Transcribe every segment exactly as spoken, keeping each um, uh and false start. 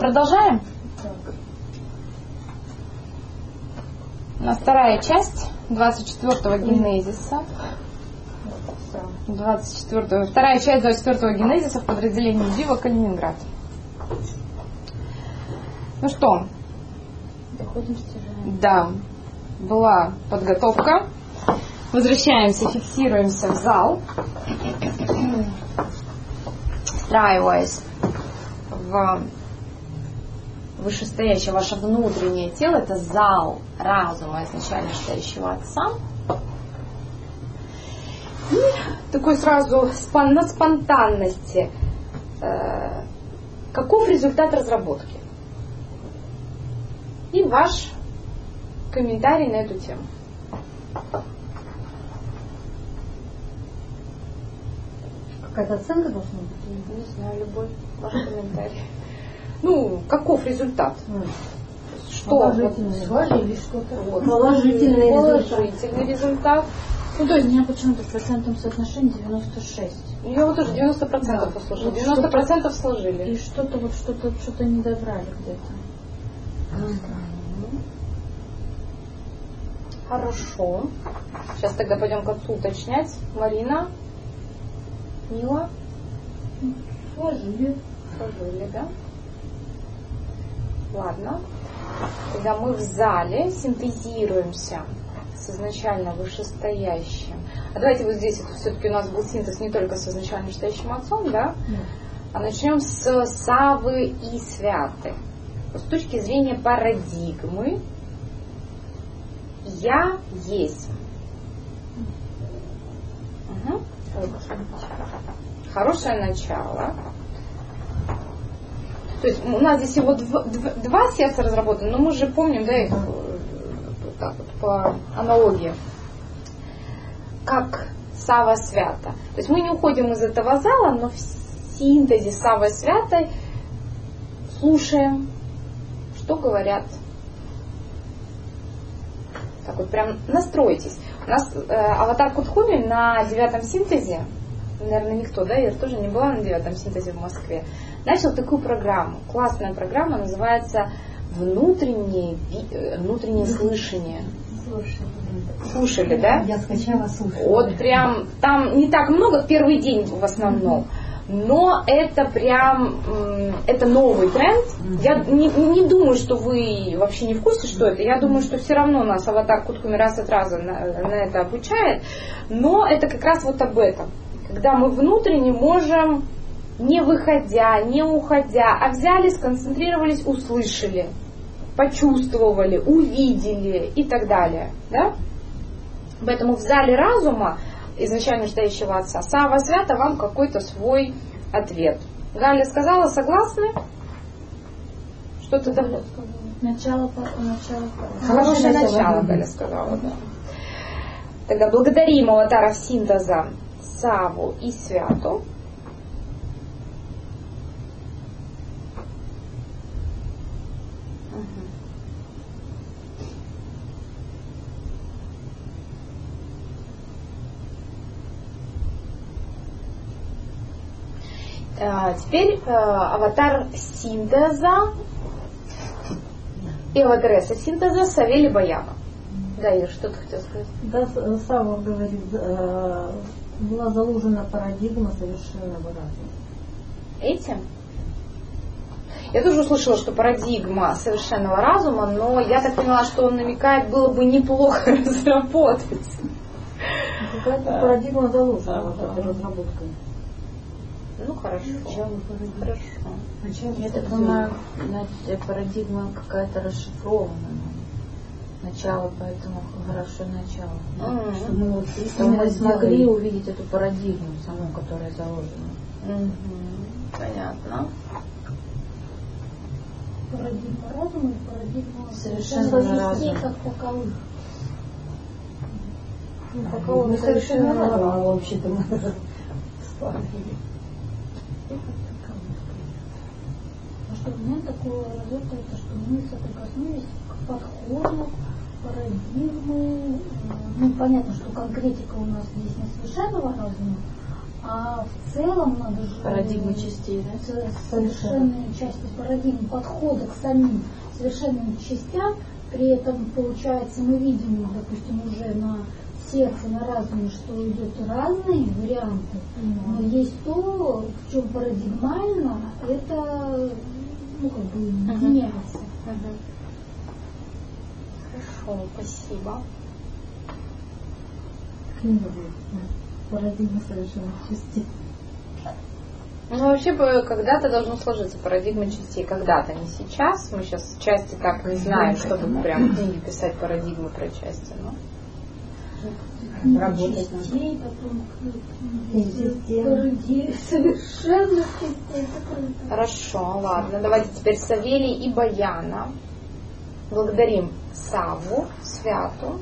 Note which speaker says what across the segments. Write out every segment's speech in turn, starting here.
Speaker 1: Продолжаем? У нас вторая часть двадцать четвёртого генезиса. двадцать четвёртого, вторая часть двадцать четвёртого генезиса в подразделении Джива Калининград. Ну что?
Speaker 2: Доходим стяжаем.
Speaker 1: Да, была подготовка. Возвращаемся, фиксируемся в зал. Встраиваясь в вышестоящее ваше внутреннее тело, это зал разума изначально стоящего Отца. И такой сразу спон, на спонтанности. Э, каков результат разработки? И ваш комментарий на эту тему.
Speaker 2: Какая-то оценка должна быть?
Speaker 1: Не знаю, любой ваш комментарий. Ну, каков результат? Что?
Speaker 2: Положительный. Свалили что-то.
Speaker 1: Вот.
Speaker 2: Положительный,
Speaker 1: Положительный результат.
Speaker 2: Ну, то есть у меня почему-то в процентном соотношении девяносто шесть.
Speaker 1: Я вот тоже девяносто процентов
Speaker 2: да.
Speaker 1: послушала.
Speaker 2: Вот
Speaker 1: девяносто процентов сложили.
Speaker 2: И что-то вот что-то что-то не добрали где-то.
Speaker 1: Угу. Хорошо. Сейчас тогда пойдем к отцу уточнять. Марина? Мила?
Speaker 2: Сложили.
Speaker 1: Сложили, да? Ладно. Когда мы в зале синтезируемся с изначально вышестоящим. А давайте вот здесь это все-таки у нас был синтез не только с изначально вышестоящим отцом, да?
Speaker 2: Да.
Speaker 1: А начнем с Саввы и Святы. С точки зрения парадигмы я есть. Угу. Хорошее начало. То есть у нас здесь всего два, два сердца разработаны, но мы же помним, да, их так вот, по аналогии, как Савва Свята. То есть мы не уходим из этого зала, но в синтезе Саввы Святой слушаем, что говорят. Так вот, прям настройтесь. У нас э, аватар Кутхуми на девятом синтезе, наверное, никто, да, я тоже не была на девятом синтезе в Москве, начал такую программу. Классная программа, называется «Внутреннее, внутреннее слышание».
Speaker 2: Слушали.
Speaker 1: Слушали, да?
Speaker 2: Я скачала, слушала.
Speaker 1: Вот прям, там не так много, первый день в основном. Но это прям, это новый тренд. Я не, не думаю, что вы вообще не в курсе, что это. Я думаю, что все равно нас аватар Кутхуми раз от раза на, на это обучает. Но это как раз вот об этом. Когда мы внутренне можем, не выходя, не уходя, а взяли, сконцентрировались, услышали, почувствовали, увидели и так далее. Да? Поэтому в зале разума изначально стоящего Отца Савва Свята вам какой-то свой ответ. Галя сказала, согласны? Что-то давно?
Speaker 2: Начало, начало.
Speaker 1: Хорошее начало, Галя сказала, да. Тогда благодарим аватаров синтеза Савву и Святу. Теперь э, аватар синтеза и аватаресса синтеза Савелий Баяма. Да, Ир, что ты хотел сказать?
Speaker 2: Да, Савва говорит, э, была заложена парадигма совершенного разума.
Speaker 1: Этим? Я тоже услышала, что парадигма совершенного разума, но я так поняла, что он намекает, было бы неплохо разработать.
Speaker 2: Какая-то парадигма заложена вот этой разработкой.
Speaker 1: Ну хорошо. Хорошо.
Speaker 2: Я так понимаю, парадигма какая-то расшифрованная. Начало, поэтому хорошее начало.
Speaker 1: Mm-hmm.
Speaker 2: Что мы, вот, что мы смогли увидеть эту парадигму саму, которая заложена.
Speaker 1: Mm-hmm. Понятно.
Speaker 2: Парадигма разума и парадигма
Speaker 1: совершенно разума
Speaker 2: как таковых. Ну, такового совершенно разума вообще-то мы спарили. А что у меня такое работает, что мы соприкоснулись к подходу, парадигмы. Ну, понятно, что конкретика у нас здесь не совершенного разума, А в целом надо же
Speaker 3: парадигмы частей, да?
Speaker 2: Совершенные части парадигмы, подхода к самим совершенным частям. При этом, получается, мы видим, допустим, уже на сердце, на разуме, что идут разные варианты, mm-hmm. но есть то, в чем парадигмально, это, ну, как бы, uh-huh. меняется.
Speaker 1: Uh-huh. Хорошо, спасибо.
Speaker 3: Книга будет, парадигма совершенных частей.
Speaker 1: Ну, вообще, когда-то должно сложиться парадигма частей. Когда-то, не сейчас. Мы сейчас части так не знаем, чтобы прям книги писать парадигмы про части. Но...
Speaker 2: Работать частей, потом парадигмы совершенных частей.
Speaker 1: Хорошо, ладно. Давайте теперь Савелий и Баяна. Благодарим Савву, Святу.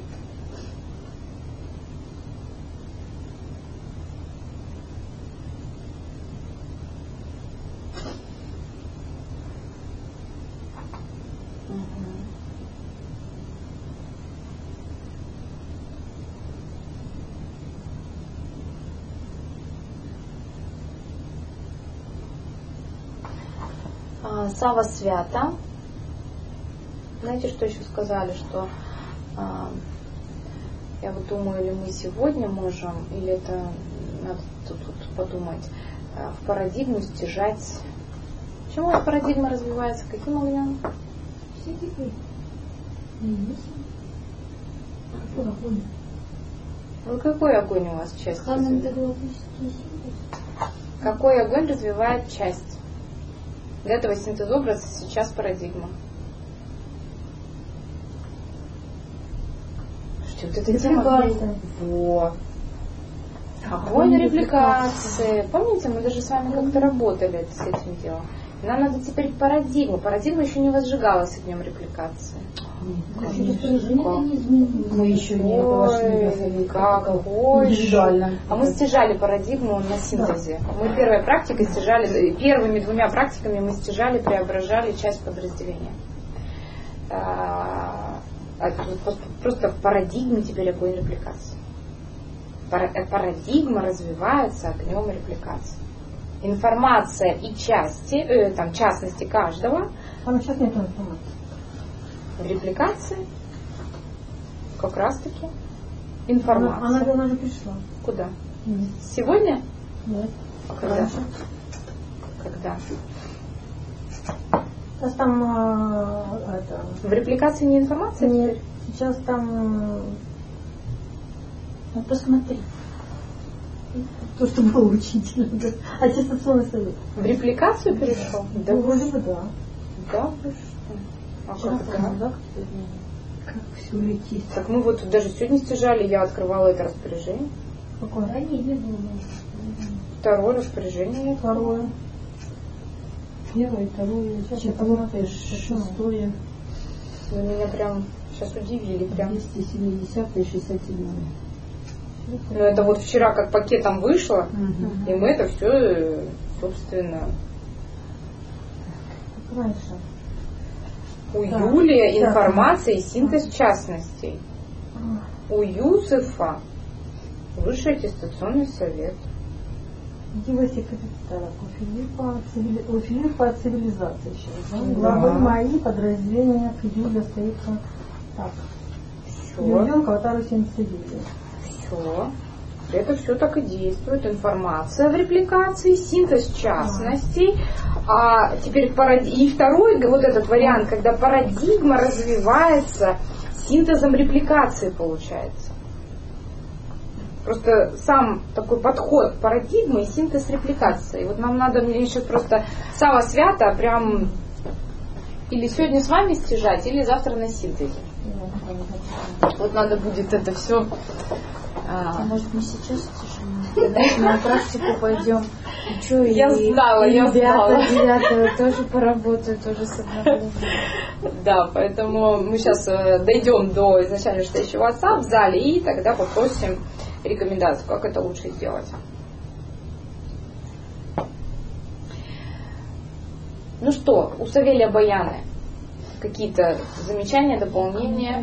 Speaker 1: Сава Свята. Знаете, что еще сказали, что а, я вот думаю, или мы сегодня можем, или это надо тут, тут подумать, а, в парадигму стяжать. Почему эта парадигма развивается? Каким огнем?
Speaker 2: Все теперь. Какой огонь?
Speaker 1: Ну какой огонь у вас часть?
Speaker 2: Ханантографический синтез.
Speaker 1: Какой огонь развивает часть? Для этого синтез образа сейчас парадигма. Что вот эта тема? Вот. Огонь репликации. Помните, мы даже с вами как-то работали с этим делом. Нам надо теперь парадигму. Парадигма еще не возжигалась огнем репликации.
Speaker 3: Мы еще не вошли.
Speaker 1: Какой
Speaker 3: индивидуально.
Speaker 1: А мы стяжали парадигму на синтезе. Мы первой практикой стяжали, первыми двумя практиками мы стяжали, преображали часть подразделения. А, просто в парадигме теперь огонь репликации. Парадигма развивается огнем репликации. Информация и части, э, там, частности каждого.
Speaker 3: Там сейчас нет информации.
Speaker 1: В репликации как раз таки информация.
Speaker 3: Она, она, она же пришла.
Speaker 1: Куда?
Speaker 3: Нет.
Speaker 1: Сегодня?
Speaker 3: Нет.
Speaker 1: А когда?
Speaker 3: Раньше.
Speaker 1: Когда?
Speaker 3: Сейчас там а, это...
Speaker 1: В репликации не информация?
Speaker 3: Нет.
Speaker 1: Теперь?
Speaker 3: Сейчас там...
Speaker 2: Ну посмотри.
Speaker 3: То, что было учителем. Аттестационный совет.
Speaker 1: В репликацию перешел?
Speaker 3: Да, вроде бы да.
Speaker 1: Да, вы что? А
Speaker 3: Вчера
Speaker 1: как это?
Speaker 3: да? Как все летит.
Speaker 1: Так мы вот даже сегодня стяжали, я открывала это распоряжение.
Speaker 3: Какое?
Speaker 2: Ранее не было.
Speaker 1: Второе распоряжение.
Speaker 3: Второе. Первое, второе, четвертое, шестое.
Speaker 1: Вы меня прям сейчас удивили. Прям.
Speaker 3: двести семьдесят и шестьдесят семь.
Speaker 1: Ну это вот вчера как пакетом вышло,
Speaker 3: Угу.
Speaker 1: и мы это все, собственно...
Speaker 3: Как раньше.
Speaker 1: У
Speaker 3: Да.
Speaker 1: Юлии
Speaker 3: Да.
Speaker 1: информация и синтез частностей. У Юсефа высший аттестационный совет.
Speaker 3: Дива секретаря. У Филиппа, цивили... у Филиппа цивилизация сейчас. Да? Главы мои подразделения к Юле остаются так.
Speaker 1: Все.
Speaker 3: Юлианка, Ватару Синцевили.
Speaker 1: Все. Это все так и действует. Информация в репликации, синтез частностей. А теперь парад... И второй, вот этот вариант, когда парадигма развивается синтезом репликации, получается. Просто сам такой подход парадигмы и синтез репликации. Вот нам надо, мне еще просто Сава Свята прям или сегодня с вами стяжать, или завтра на синтезе. Вот надо будет это все.
Speaker 2: А может мы сейчас стяжем? На практику пойдем. Что,
Speaker 1: Я знала, я знала.
Speaker 2: Ребята тоже поработают, тоже с одной.
Speaker 1: Да, поэтому мы сейчас дойдем до изначально читающего отца в зале и тогда попросим рекомендацию, как это лучше сделать. Ну что, у Савелия Баяны какие-то замечания, дополнения?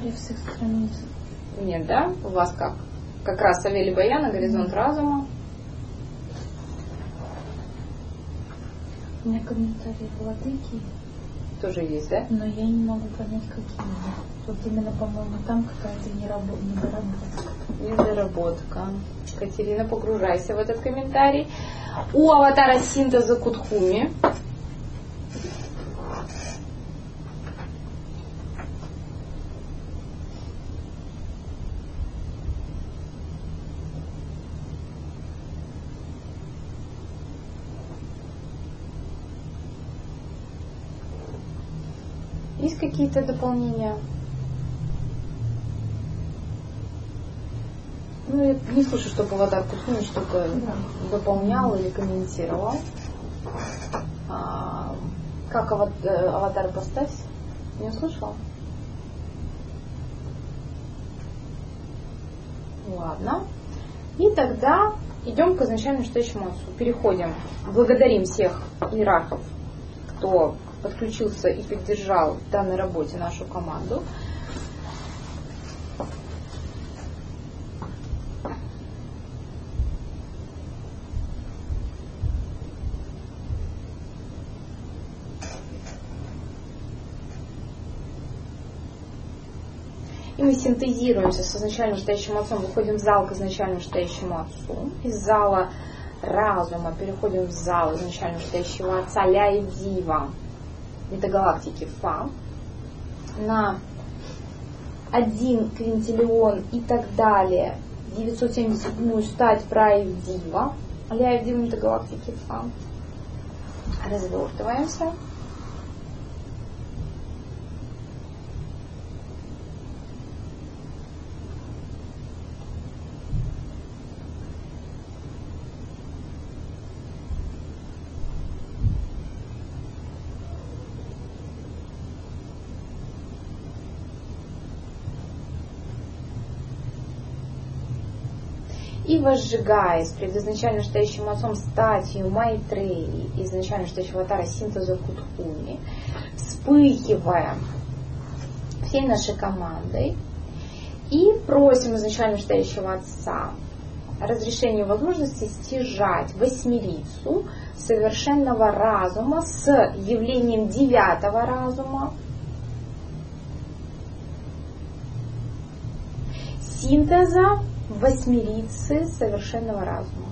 Speaker 1: Нет, да? У вас как? Как раз Савелий Баяна, горизонт разума.
Speaker 2: У меня комментарии владыки.
Speaker 1: Тоже есть, да?
Speaker 2: Но я не могу понять, какие. Вот именно, по-моему, там какая-то недоработка.
Speaker 1: Недоработка. Катерина, погружайся в этот комментарий. У аватара синтеза Кутхуми. Есть какие-то дополнения? Ну, я не слышу, чтобы аватар Кутхуми что-то да. дополнял или комментировал. А, как аватар, аватар поставь? Не услышала? Ладно. И тогда идем к изначальному настоящему отцу. Переходим. Благодарим всех иерархов, кто подключился и поддержал в данной работе нашу команду. И мы синтезируемся с изначальным настоящим отцом, выходим в зал к изначальному настоящему отцу. Из зала разума переходим в зал изначального настоящего отца Ля и Дива метагалактики Фа на один квинтиллион и так далее девятьсот семьдесят седьмую стать Пра и Дива Ля и Дива метагалактики Фа. Развертываемся. И возжигаясь пред изначально настоящим отцом статью Майтреи, изначально настоящего аватара синтеза Кутхуми, вспыхивая всей нашей командой и просим изначально настоящего отца разрешение возможности стяжать восьмерицу совершенного разума с явлением девятого разума, синтеза восьмерицы совершенного разума.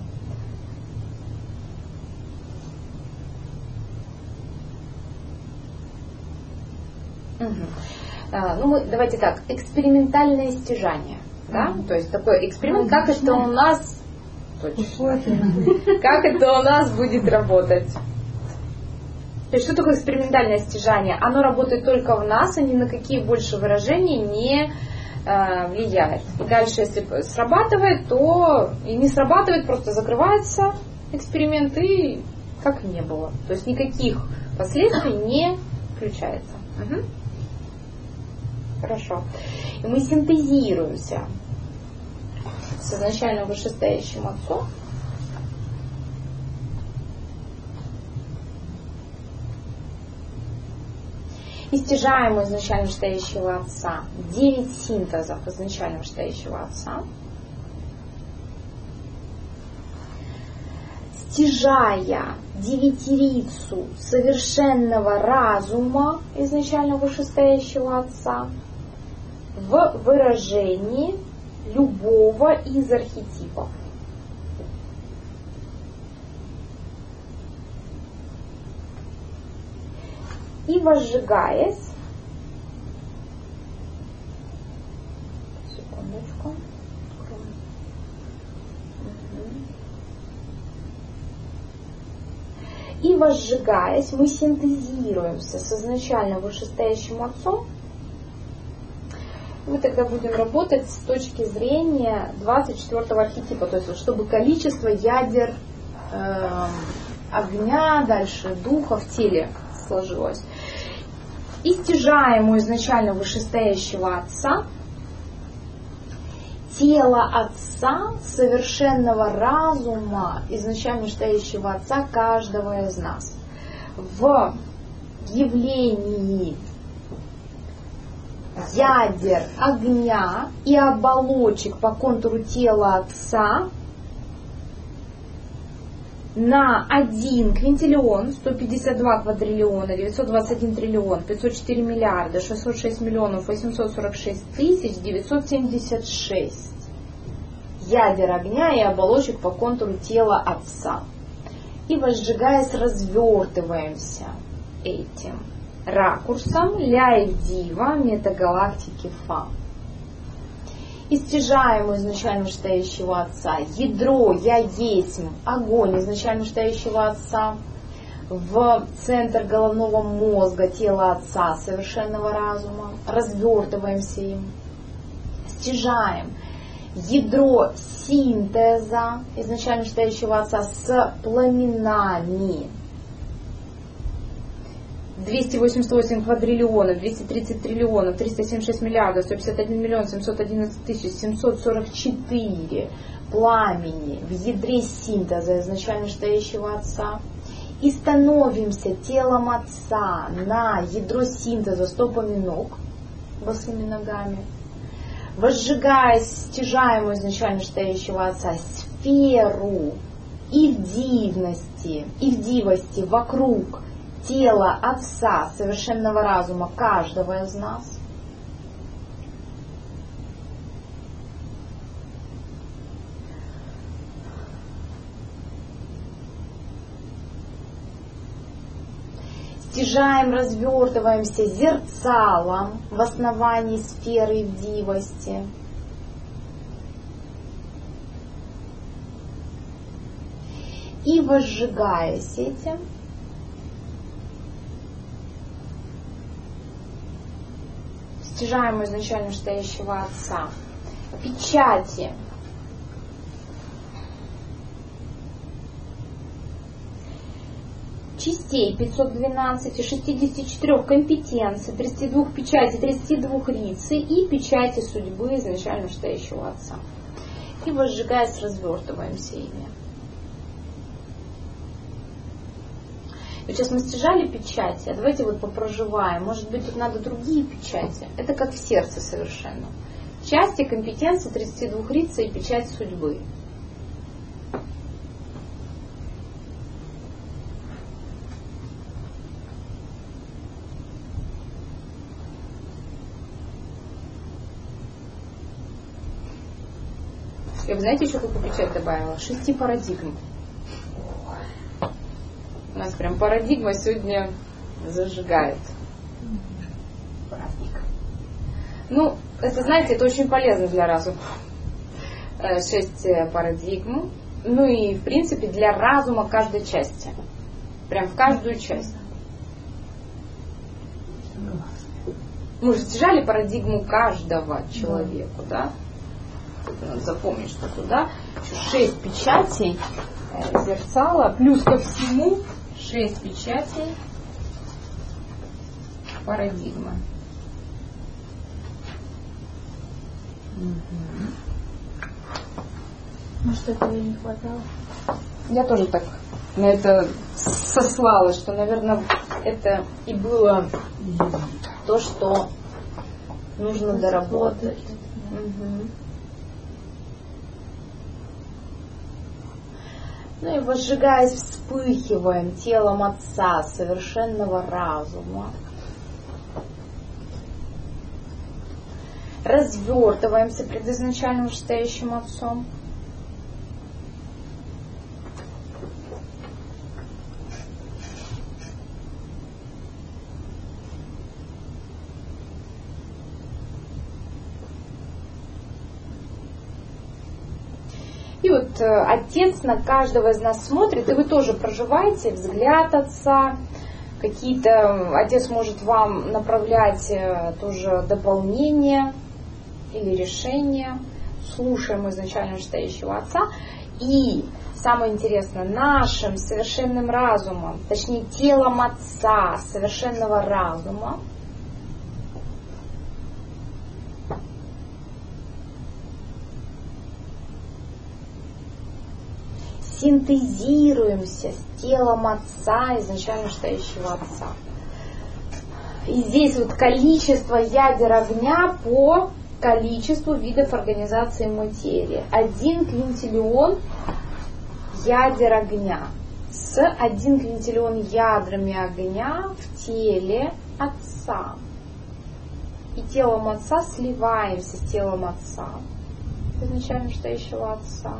Speaker 1: Угу. А, ну, мы, давайте так, экспериментальное стяжание. Да? То есть такой эксперимент, как это у нас точно, как это у нас будет работать. То есть что такое экспериментальное стяжание? Оно работает только в нас, и ни на какие больше выражения не влияет. И дальше, если срабатывает, то и не срабатывает, просто закрывается эксперимент и как не было. То есть никаких последствий не включается. Угу. Хорошо. И мы синтезируемся с изначально вышестоящим отцом. И стяжаем у изначально вышестоящего отца девять синтезов изначально вышестоящего отца. Стяжая девятирицу совершенного разума изначально вышестоящего отца в выражении любого из архетипов. И возжигаясь, секундочку, угу. И возжигаясь, мы синтезируемся с изначально вышестоящим отцом. Мы тогда будем работать с точки зрения двадцать четвёртого архетипа, то есть чтобы количество ядер э, огня, дальше духа в теле сложилось. И стяжаем у изначально вышестоящего отца тело отца, совершенного разума, изначально вышестоящего отца каждого из нас в явлении ядер огня и оболочек по контуру тела отца на один квинтиллион, сто пятьдесят два квадриллиона, девятьсот двадцать один триллион, пятьсот четыре миллиарда, шестьсот шесть миллионов, восемьсот сорок шесть тысяч, девятьсот семьдесят шесть ядер огня и оболочек по контуру тела Отца. И возжигаясь, развертываемся этим ракурсом Ля-Ив-Дива метагалактики Фа. И стяжаем у изначально стоящего Отца ядро «Я есть», огонь изначально стоящего Отца, в центр головного мозга тела Отца, совершенного разума, развертываемся им, стяжаем ядро синтеза изначально стоящего Отца с пламенами. двести восемьдесят восемь квадриллионов, двести тридцать триллионов, триста семьдесят шесть миллиардов, сто пятьдесят один миллион, семьсот одиннадцать тысяч, семьсот сорок четыре пламени в ядре синтеза изначально стоящего Отца. И становимся телом Отца на ядро синтеза стопами ног, босыми ногами, возжигая стяжаемую изначально стоящего Отца сферу ивдивности, ивдивости вокруг тела Отца, совершенного разума каждого из нас. Стяжаем, развертываемся зерцалом в основании сферы ивдивости. И возжигаясь этим, стяжаем изначально стоящего Отца печати частей пятьсот двенадцать, шестьдесят четыре компетенций, тридцать два печати, тридцать два рицы и печати судьбы изначально стоящего Отца. И возжигаясь, развертываемся ими. Вот сейчас мы стяжали печати, а давайте вот попроживаем. Может быть, тут надо другие печати. Это как в сердце совершенно. Части, компетенции, тридцать два рицы и печать судьбы. Я бы, знаете, еще какую печать добавила? Шести парадигм. У нас прям парадигма сегодня зажигает. Праздник. Ну, это, знаете, это очень полезно для разума. Шесть парадигм. Ну и, в принципе, для разума каждой части. Прям в каждую часть. Мы же стяжали парадигму каждого человека, да? Надо запомнить, что туда еще шесть печатей зерцала, плюс ко всему шесть печатей парадигмы. Угу.
Speaker 2: Может, этого и не хватало?
Speaker 1: Я тоже так на это сослалась, что, наверное, это и было то, что нужно доработать. Угу. Ну и возжигаясь, вспыхиваем телом Отца, совершенного разума. Развертываемся пред изначальным вышестоящим Отцом. И вот э, Отец на каждого из нас смотрит, и вы тоже проживаете взгляд Отца. Какие-то Отец может вам направлять э, тоже дополнения или решения. Слушаем изначально стоящего Отца. И самое интересное, нашим совершенным разумом, точнее телом Отца, совершенного разума, синтезируемся с телом Отца, изначально стоящего Отца. И здесь вот количество ядер огня по количеству видов организации материи. Один квинтиллион ядер огня. с один квинтиллион ядрами огня в теле Отца. И телом Отца сливаемся с телом Отца, изначально стоящего Отца.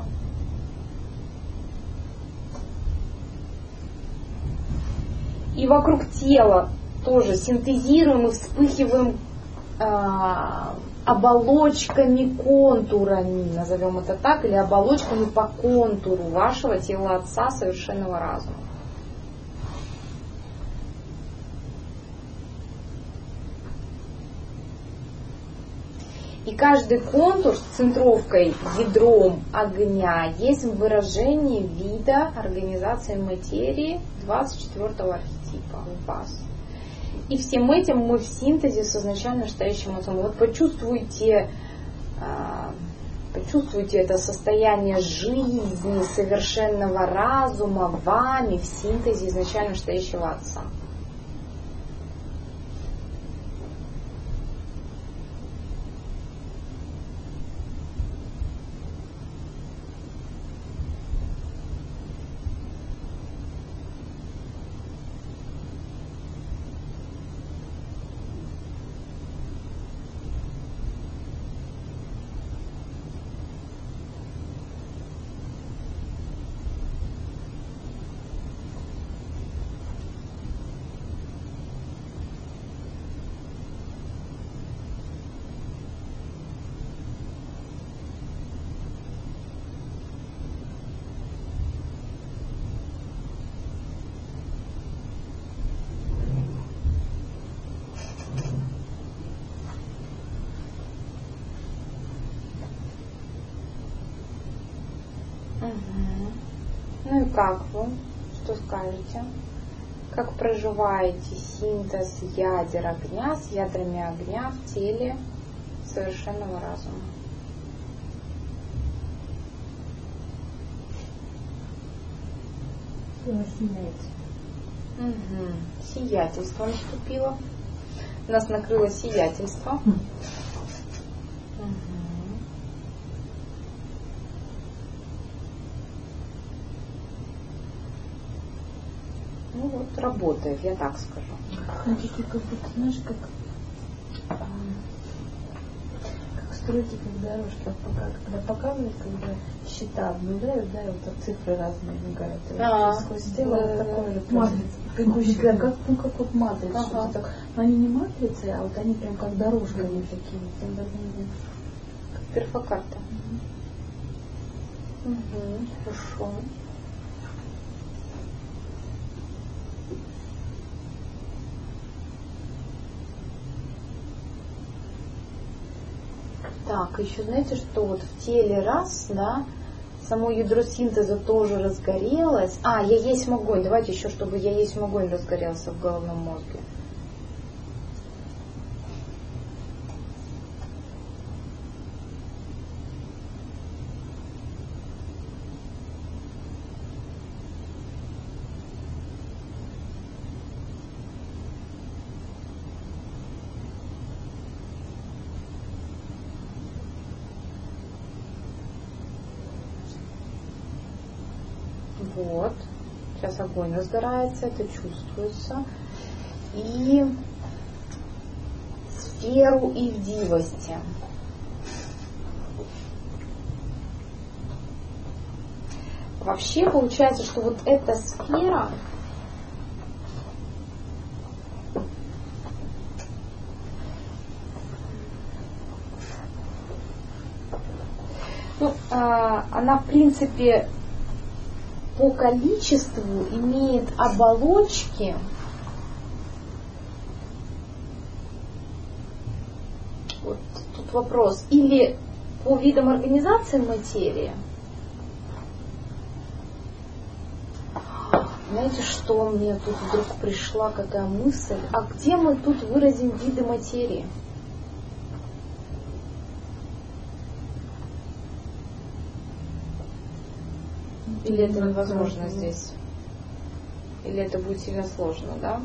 Speaker 1: И вокруг тела тоже синтезируем и вспыхиваем э, оболочками, контурами, назовем это так, или оболочками по контуру вашего тела Отца совершенного разума. И каждый контур с центровкой, ядром огня есть выражение вида организации материи двадцать четвёртого архетипа у вас. И всем этим мы в синтезе с изначально стоящим Отцом. Вот почувствуйте, почувствуйте это состояние жизни, совершенного разума вами в синтезе изначально стоящего Отца. Ну и как вы? Что скажете? Как проживаете синтез ядер огня с ядрами огня в теле совершенного разума?
Speaker 3: Сияет.
Speaker 1: Угу. Сиятельство наступило. Нас накрыло сиятельство. Угу. Ну вот, работает, я так скажу.
Speaker 3: Смотрите, как будто, знаешь, как, как строите как дорожки, когда показывают, когда счета обнуляют, да, и вот цифры разные мигают. И
Speaker 1: А,
Speaker 3: вот сквозь тело
Speaker 1: да,
Speaker 3: вот такое же
Speaker 2: матрица.
Speaker 3: бегущее, да, как, ну, как вот матрица,
Speaker 1: Ага.
Speaker 3: что-то так. Но они не матрицы, а вот они прям как дорожками такие.
Speaker 1: Как перфокарта. Угу. Угу. Хорошо. Так, еще знаете, что вот в теле раз, да, само ядро синтеза тоже разгорелось. А, я есть огонь. Давайте еще, чтобы я есть огонь разгорелся в головном мозге. Вот. Сейчас огонь разгорается, это чувствуется. И сферу ивдивости. Вообще получается, что вот эта сфера ну, а, она в принципе по количеству имеет оболочки вот тут вопрос, или по видам организации материи. Знаете, что мне тут вдруг пришла, какая мысль? А где мы тут выразим виды материи? Или это невозможно здесь? Или это будет сильно сложно, да?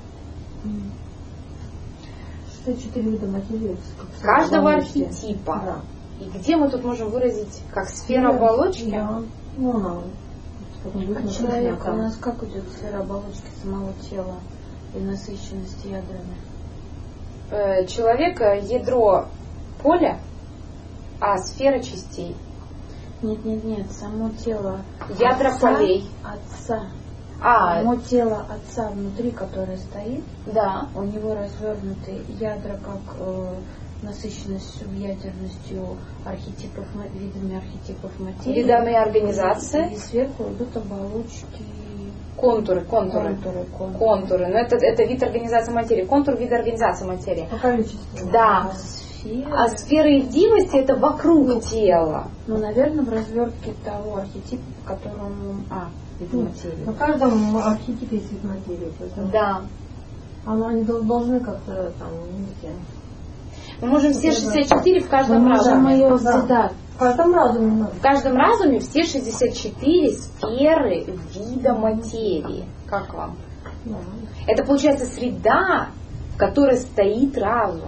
Speaker 3: Что четыре вида материи?
Speaker 1: Каждого архетипа.
Speaker 3: Да.
Speaker 1: И где мы тут можем выразить как сфера оболочки?
Speaker 3: Да. Ну, она А
Speaker 4: человек у нас как идет сфера оболочки самого тела и насыщенности ядрами?
Speaker 1: Человек ядро поля, а сфера частей.
Speaker 4: Нет, нет, нет, само тело
Speaker 1: ядра
Speaker 4: отца,
Speaker 1: полей.
Speaker 4: Отца.
Speaker 1: А,
Speaker 4: само тело отца внутри, которое стоит,
Speaker 1: да.
Speaker 4: У него развернуты ядра как э, насыщенность субъядерностью архетипов, видами архетипов материи.
Speaker 1: Видами организации.
Speaker 4: И сверху идут оболочки.
Speaker 1: Контуры, контуры.
Speaker 4: Контуры, контуры.
Speaker 1: контуры. Но это, это вид организации материи. Контур вид организации материи.
Speaker 3: По количеству.
Speaker 1: Да. А сфера явдивости это вокруг тела.
Speaker 4: Ну, наверное, в развертке того архетипа, по которому... А, вид материи.
Speaker 3: На каждом архетипе есть вид материи.
Speaker 1: Да.
Speaker 3: Оно, они должны как-то там, видите...
Speaker 1: Мы можем все шестьдесят четыре в каждом
Speaker 4: Мы можем
Speaker 1: разуме.
Speaker 4: ее
Speaker 3: Да.
Speaker 4: да.
Speaker 3: В каждом разуме надо.
Speaker 1: В каждом разуме все шестьдесят четыре сферы вида материи. Как вам?
Speaker 3: Да.
Speaker 1: Это получается среда, в которой стоит разум.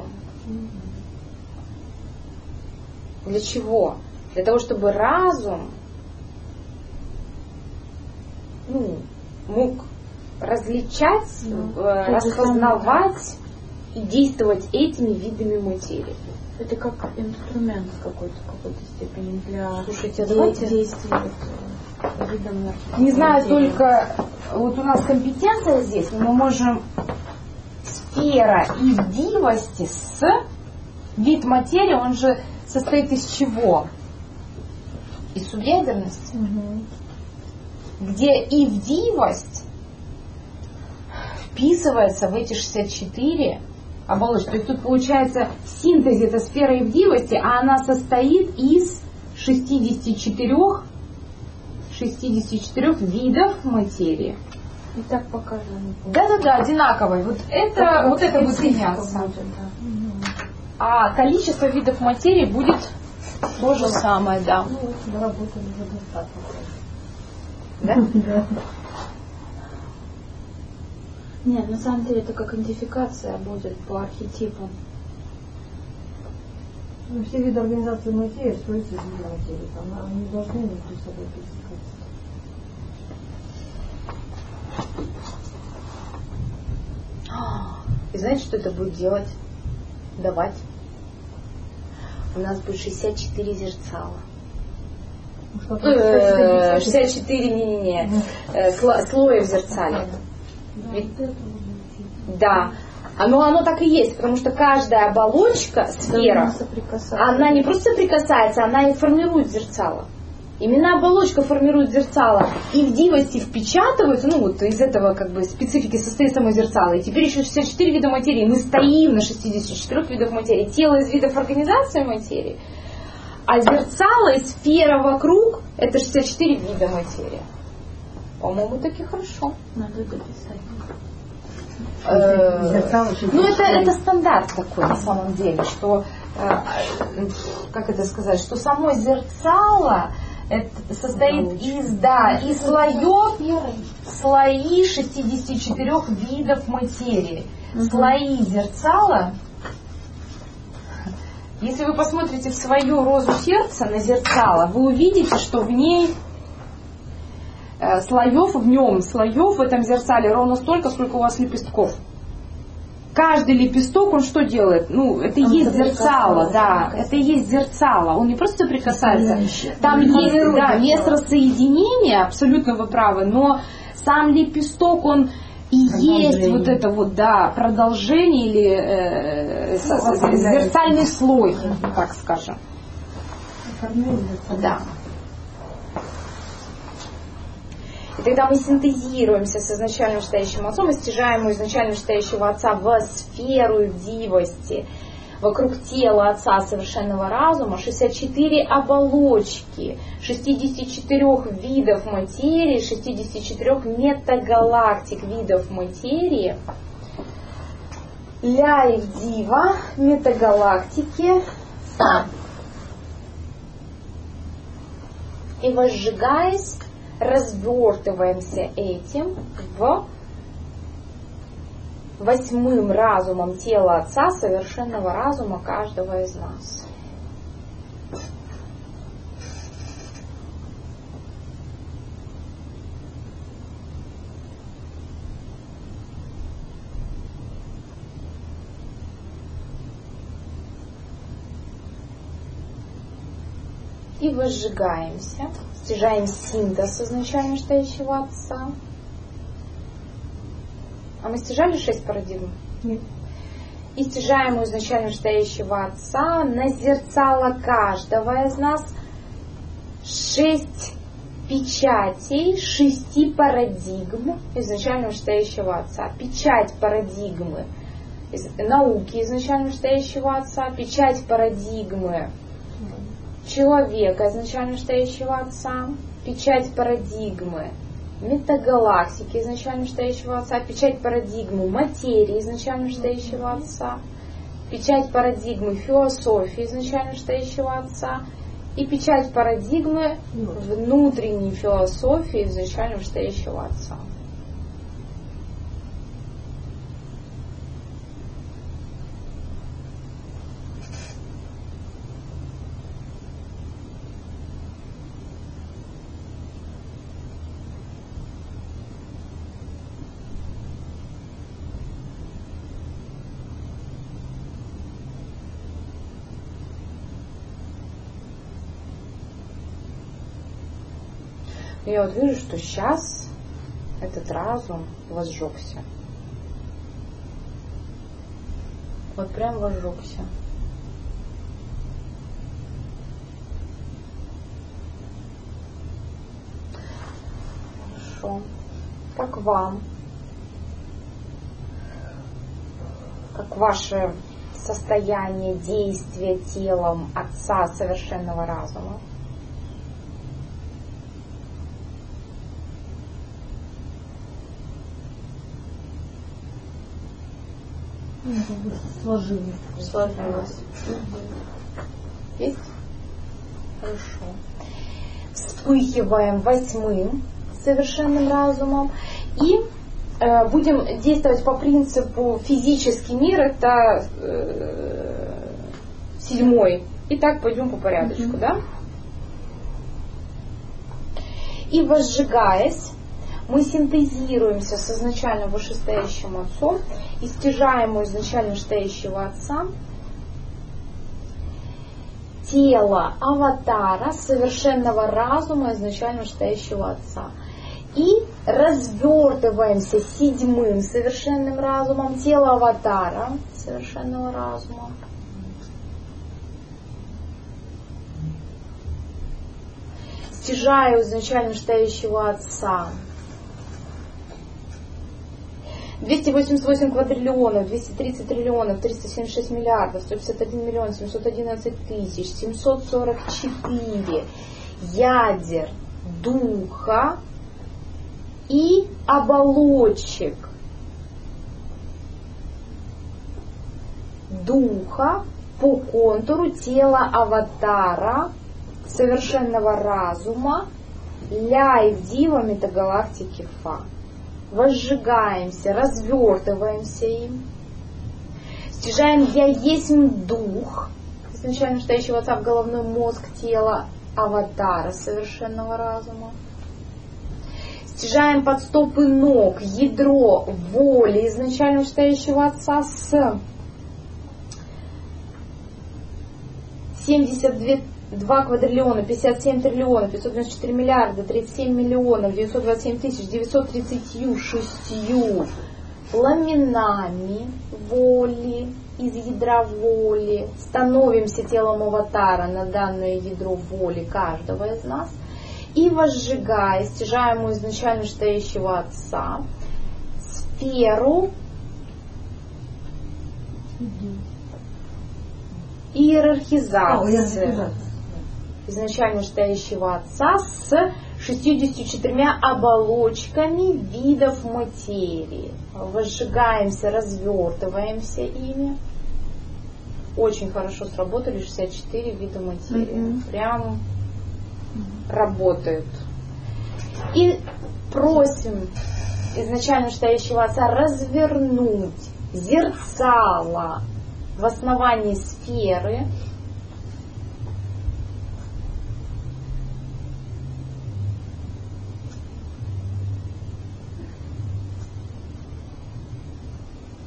Speaker 1: Для чего? Для того, чтобы разум ну, мог различать,
Speaker 4: Да.
Speaker 1: э, распознавать и действовать этими видами материи.
Speaker 4: Это как инструмент какой-то, в какой-то степени для
Speaker 1: Слушайте,
Speaker 4: де-
Speaker 1: давайте-
Speaker 4: действий вот, видом архетипа
Speaker 1: Не знаю,
Speaker 4: материи.
Speaker 1: только вот у нас компетенция здесь, мы можем сфера ивдивости с вид материи, он же состоит из чего? Из субъядерности.
Speaker 3: Угу.
Speaker 1: Где ивдивость вписывается в эти шестьдесят четыре оболочки. То есть тут получается синтез это сфера ивдивости, а она состоит из шестидесяти четырёх, шестидесяти четырёх видов материи.
Speaker 4: И так по каждому.
Speaker 1: Да-да-да, одинаковой. Вот это,
Speaker 4: Так,
Speaker 1: вот это будет
Speaker 4: специфика
Speaker 1: меняться.
Speaker 4: будет, да.
Speaker 1: А количество видов материи будет то же самое, да.
Speaker 3: Ну, вот мы работали уже достаточно.
Speaker 1: Да?
Speaker 3: Да.
Speaker 4: Нет, на самом деле это как идентификация будет по архетипу.
Speaker 3: Ну, все виды организации материи строятся из вида материи. Там, они должны между собой пересекаться.
Speaker 1: И знаете, что это будет делать? Давать. У нас будет шестьдесят четыре зерцала.
Speaker 3: Ну, что
Speaker 1: Э, шестьдесят четыре, не-не-не, э, сло- слоя в зерцале.
Speaker 2: Да,
Speaker 1: Ведь-
Speaker 2: вот это вот.
Speaker 1: Да. Оно, оно так и есть, потому что каждая оболочка, сфера,
Speaker 4: Должна соприкасаться.
Speaker 1: она не просто соприкасается, она и формирует зерцало. Именно оболочка формирует зерцало. И в дивости впечатываются, ну вот из этого как бы специфики состоит само зерцало. И теперь еще шестьдесят четыре вида материи. Мы стоим на шестидесяти четырёх видах материи. Тело из видов организации материи. А зерцало и сфера вокруг это шестьдесят четыре вида материи. По-моему, таки хорошо.
Speaker 4: Надо дописать.
Speaker 1: Э,
Speaker 3: Зерцало
Speaker 1: Ну, это, это стандарт такой на самом деле, что, э, как это сказать, что само зерцало это состоит из, да, из слоев, слои шестидесяти четырёх видов материи.
Speaker 4: Мгм.
Speaker 1: Слои зерцала, если вы посмотрите в свою розу сердца на зерцало, вы увидите, что в ней э, слоев, в нем слоев в этом зерцале ровно столько, сколько у вас лепестков. Каждый лепесток, он что делает? Ну, это и
Speaker 4: Он
Speaker 1: есть зерцало,
Speaker 4: соприкасается,
Speaker 1: да,
Speaker 4: соприкасается.
Speaker 1: это и есть зерцало. Он не просто соприкасается, там
Speaker 4: Он
Speaker 1: есть,
Speaker 4: формирует
Speaker 1: да,
Speaker 4: зерцало.
Speaker 1: место соединения, абсолютно вы правы, но сам лепесток, он и есть вот это вот, да, продолжение или э, с- с- зерцальный слой, так скажем. Да. И тогда мы синтезируемся с изначально вышестоящим отцом и стяжаем у изначально вышестоящего отца в сферу дивости, вокруг тела отца совершенного разума, шестьдесят четыре оболочки, шестидесяти четырёх видов материи, шестидесяти четырёх метагалактик видов материи, ля и дива, метагалактики, и возжигаясь, развертываемся этим в восьмым разумом тела Отца, совершенного разума каждого из нас. и возжигаемся. Стяжаем синтез изначально стоящего Отца. А мы стяжали шесть парадигм?
Speaker 3: Нет.
Speaker 1: И стяжаем у изначально стоящего Отца на зерцало каждого из нас шесть печатей, шести парадигм изначально стоящего Отца. Печать парадигмы из науки изначально стоящего Отца, печать парадигмы человека изначально стоящего Отца, печать парадигмы метагалактики изначально стоящего Отца, печать парадигмы материи изначально стоящего Отца, печать парадигмы философии изначально стоящего Отца и печать парадигмы внутренней философии изначально стоящего Отца. Я вот вижу, что сейчас этот разум возжегся. Вот прям возжегся. Хорошо. Как вам? Как ваше состояние действия телом Отца Совершенного Разума?
Speaker 3: Сложилось.
Speaker 1: Сложилось. Есть? Хорошо. Вспыхиваем восьмым совершенным разумом и э, будем действовать по принципу физический мир это э, седьмой. И так пойдем по порядочку, mm-hmm. да? И возжигаясь, мы синтезируемся с изначально вышестоящим Отцом и стяжаем у изначально стоящего Отца тело аватара совершенного разума изначально стоящего Отца. И развертываемся седьмым совершенным разумом тело аватара совершенного разума. Стяжаю изначально стоящего Отца двести восемьдесят восемь квадриллионов, двести тридцать триллионов, триста семьдесят шесть миллиардов, сто пятьдесят один миллион, семьсот одиннадцать тысяч, семьсот сорок четыре ядер духа и оболочек духа по контуру тела аватара совершенного разума Ляйв Дива метагалактики Фа. Возжигаемся, развертываемся им. Стяжаем «Я есть дух», изначально стоящего Отца в головной мозг тела аватара совершенного разума. Стяжаем под стопы ног ядро воли изначально стоящего Отца с семьдесят два квадриллиона, пятьдесят семь триллионов, пятьсот девяносто четыре миллиарда, тридцать семь миллионов, девятьсот двадцать семь тысяч, девятьсот тридцать шесть ламинами воли из ядра воли. Становимся телом аватара на данное ядро воли каждого из нас. И возжигая, стяжаем у изначально стоящего Отца сферу иерархизации изначально стоящего Отца с шестьюдесятью четырьмя оболочками видов материи. Возжигаемся, развертываемся ими. Очень хорошо сработали шестьдесят четыре вида материи. Mm-hmm. Прям mm-hmm. работают. И просим изначально стоящего Отца развернуть зерцало в основании сферы.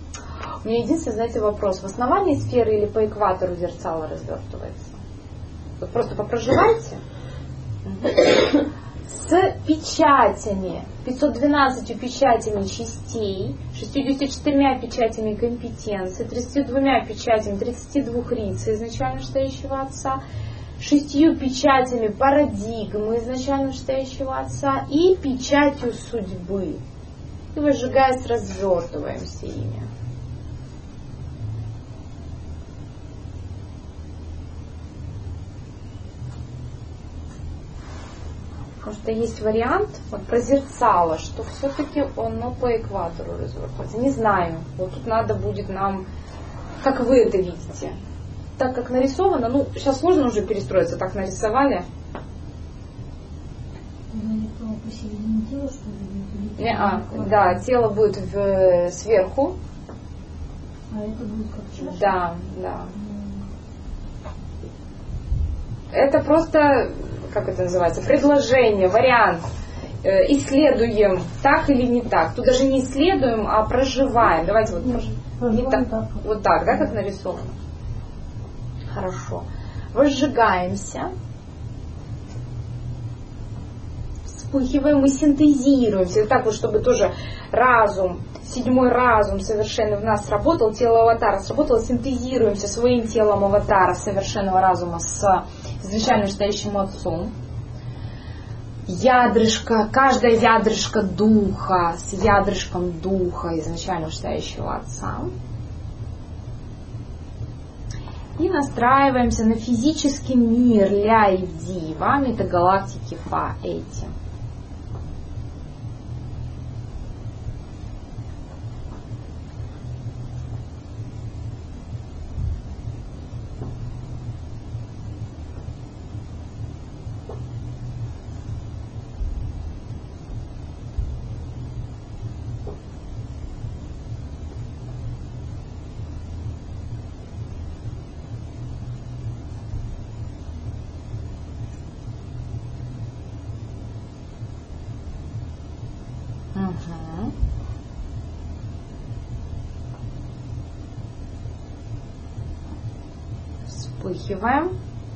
Speaker 1: У меня единственный, знаете, вопрос. В основании сферы или по экватору зерцало развертывается? Вот просто попроживайте. С печатями, пятьсот двенадцать печатями частей, шестьюдесятью четырьмя печатями компетенции, тридцатью двумя печатями тридцати двух лиц изначально вышестоящего отца, шестью печатями парадигмы изначально вышестоящего отца и печатью судьбы. И возжигаясь, развертываемся ими. Потому что есть вариант, вот про зерцало, что все-таки оно по экватору развертывается. Не знаю, вот тут надо будет нам, как вы это видите. Так как нарисовано, ну, сейчас сложно уже перестроиться, так нарисовали.
Speaker 2: Посередине тела, что ли?
Speaker 1: Не, а, да, тело будет в, сверху.
Speaker 2: А это будет как чаша?
Speaker 1: Да, да. Это просто, как это называется, предложение, вариант. Э, исследуем, так или не так. Тут даже не исследуем, а проживаем. Давайте вот проживаем. Не так, так. Вот так, да, как нарисовано? Хорошо. Возжигаемся. Вспыхиваем и синтезируемся. И так вот, чтобы тоже разум, седьмой разум совершенно в нас сработал, тело аватара сработало, синтезируемся своим телом аватара совершенного разума с изначально вышестоящим отцом. Ядрышко, каждое ядрышко духа с ядрышком духа изначально вышестоящего отца. И настраиваемся на физический мир Ля и Дива, метагалактики Фа Эти. Угу. Вспыхиваем.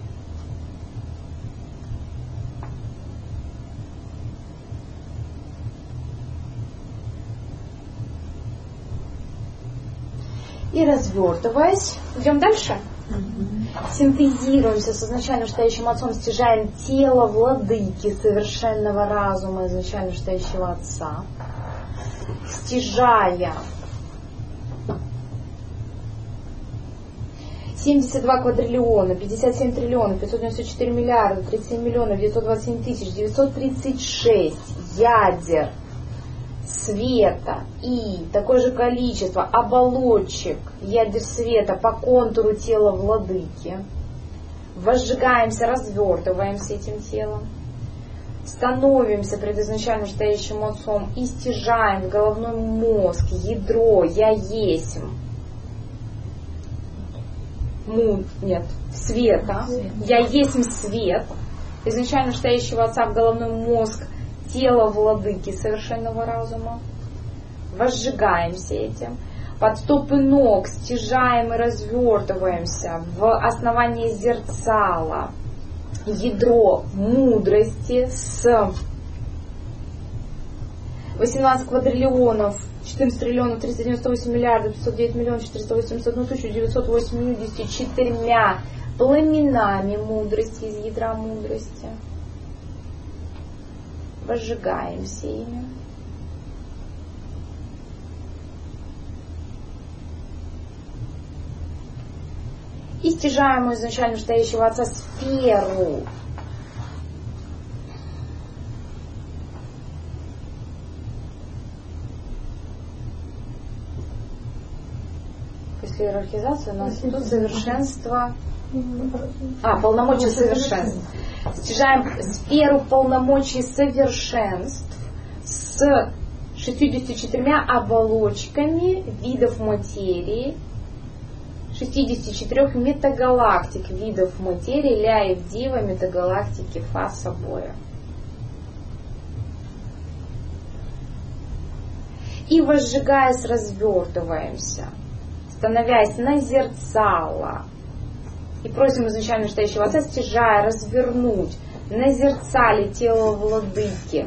Speaker 1: И развертываясь, идем дальше. Mm-hmm. Синтезируемся с изначально вышестоящим отцом, стяжаем тело владыки совершенного разума изначально вышестоящего отца, стяжая семьдесят два квадриллиона, пятьдесят семь триллионов, пятьсот девяносто четыре миллиарда, тридцать семь миллионов, девятьсот двадцать семь тысяч, девятьсот тридцать шесть ядер света и такое же количество оболочек ядер света по контуру тела владыки. Возжигаемся, развертываемся этим телом. Становимся пред изначально стоящим отцом и стяжаем в головной мозг ядро «Я есмь». Му, нет, света. «Я есмь свет». Изначально стоящего отца в головной мозг тело владыки совершенного разума. Возжигаемся этим. Под стопы ног стяжаем и развертываемся в основании зерцала ядро мудрости с восемнадцать квадриллионов, четырнадцать триллионов, триста девяносто восемь миллиардов, пятьсот девять миллионов, четыреста восемьдесят одну тысячу девятьсот восемьдесят четырьмя пламенами мудрости из ядра мудрости. Возжигаемся ими. И стяжаем у изначально стоящего отца сферу. После иерархизации у нас тут совершенство. А, полномочия совершенств. Стяжаем сферу полномочий совершенств с шестьюдесятью четырьмя оболочками видов материи, шестьдесят четыре метагалактик видов материи, Ля и Дива, метагалактики Фа собоя. И возжигаясь, развертываемся, становясь на зерцало И просим изначально настоящего Отца, стяжая, развернуть на зерцале тело владыки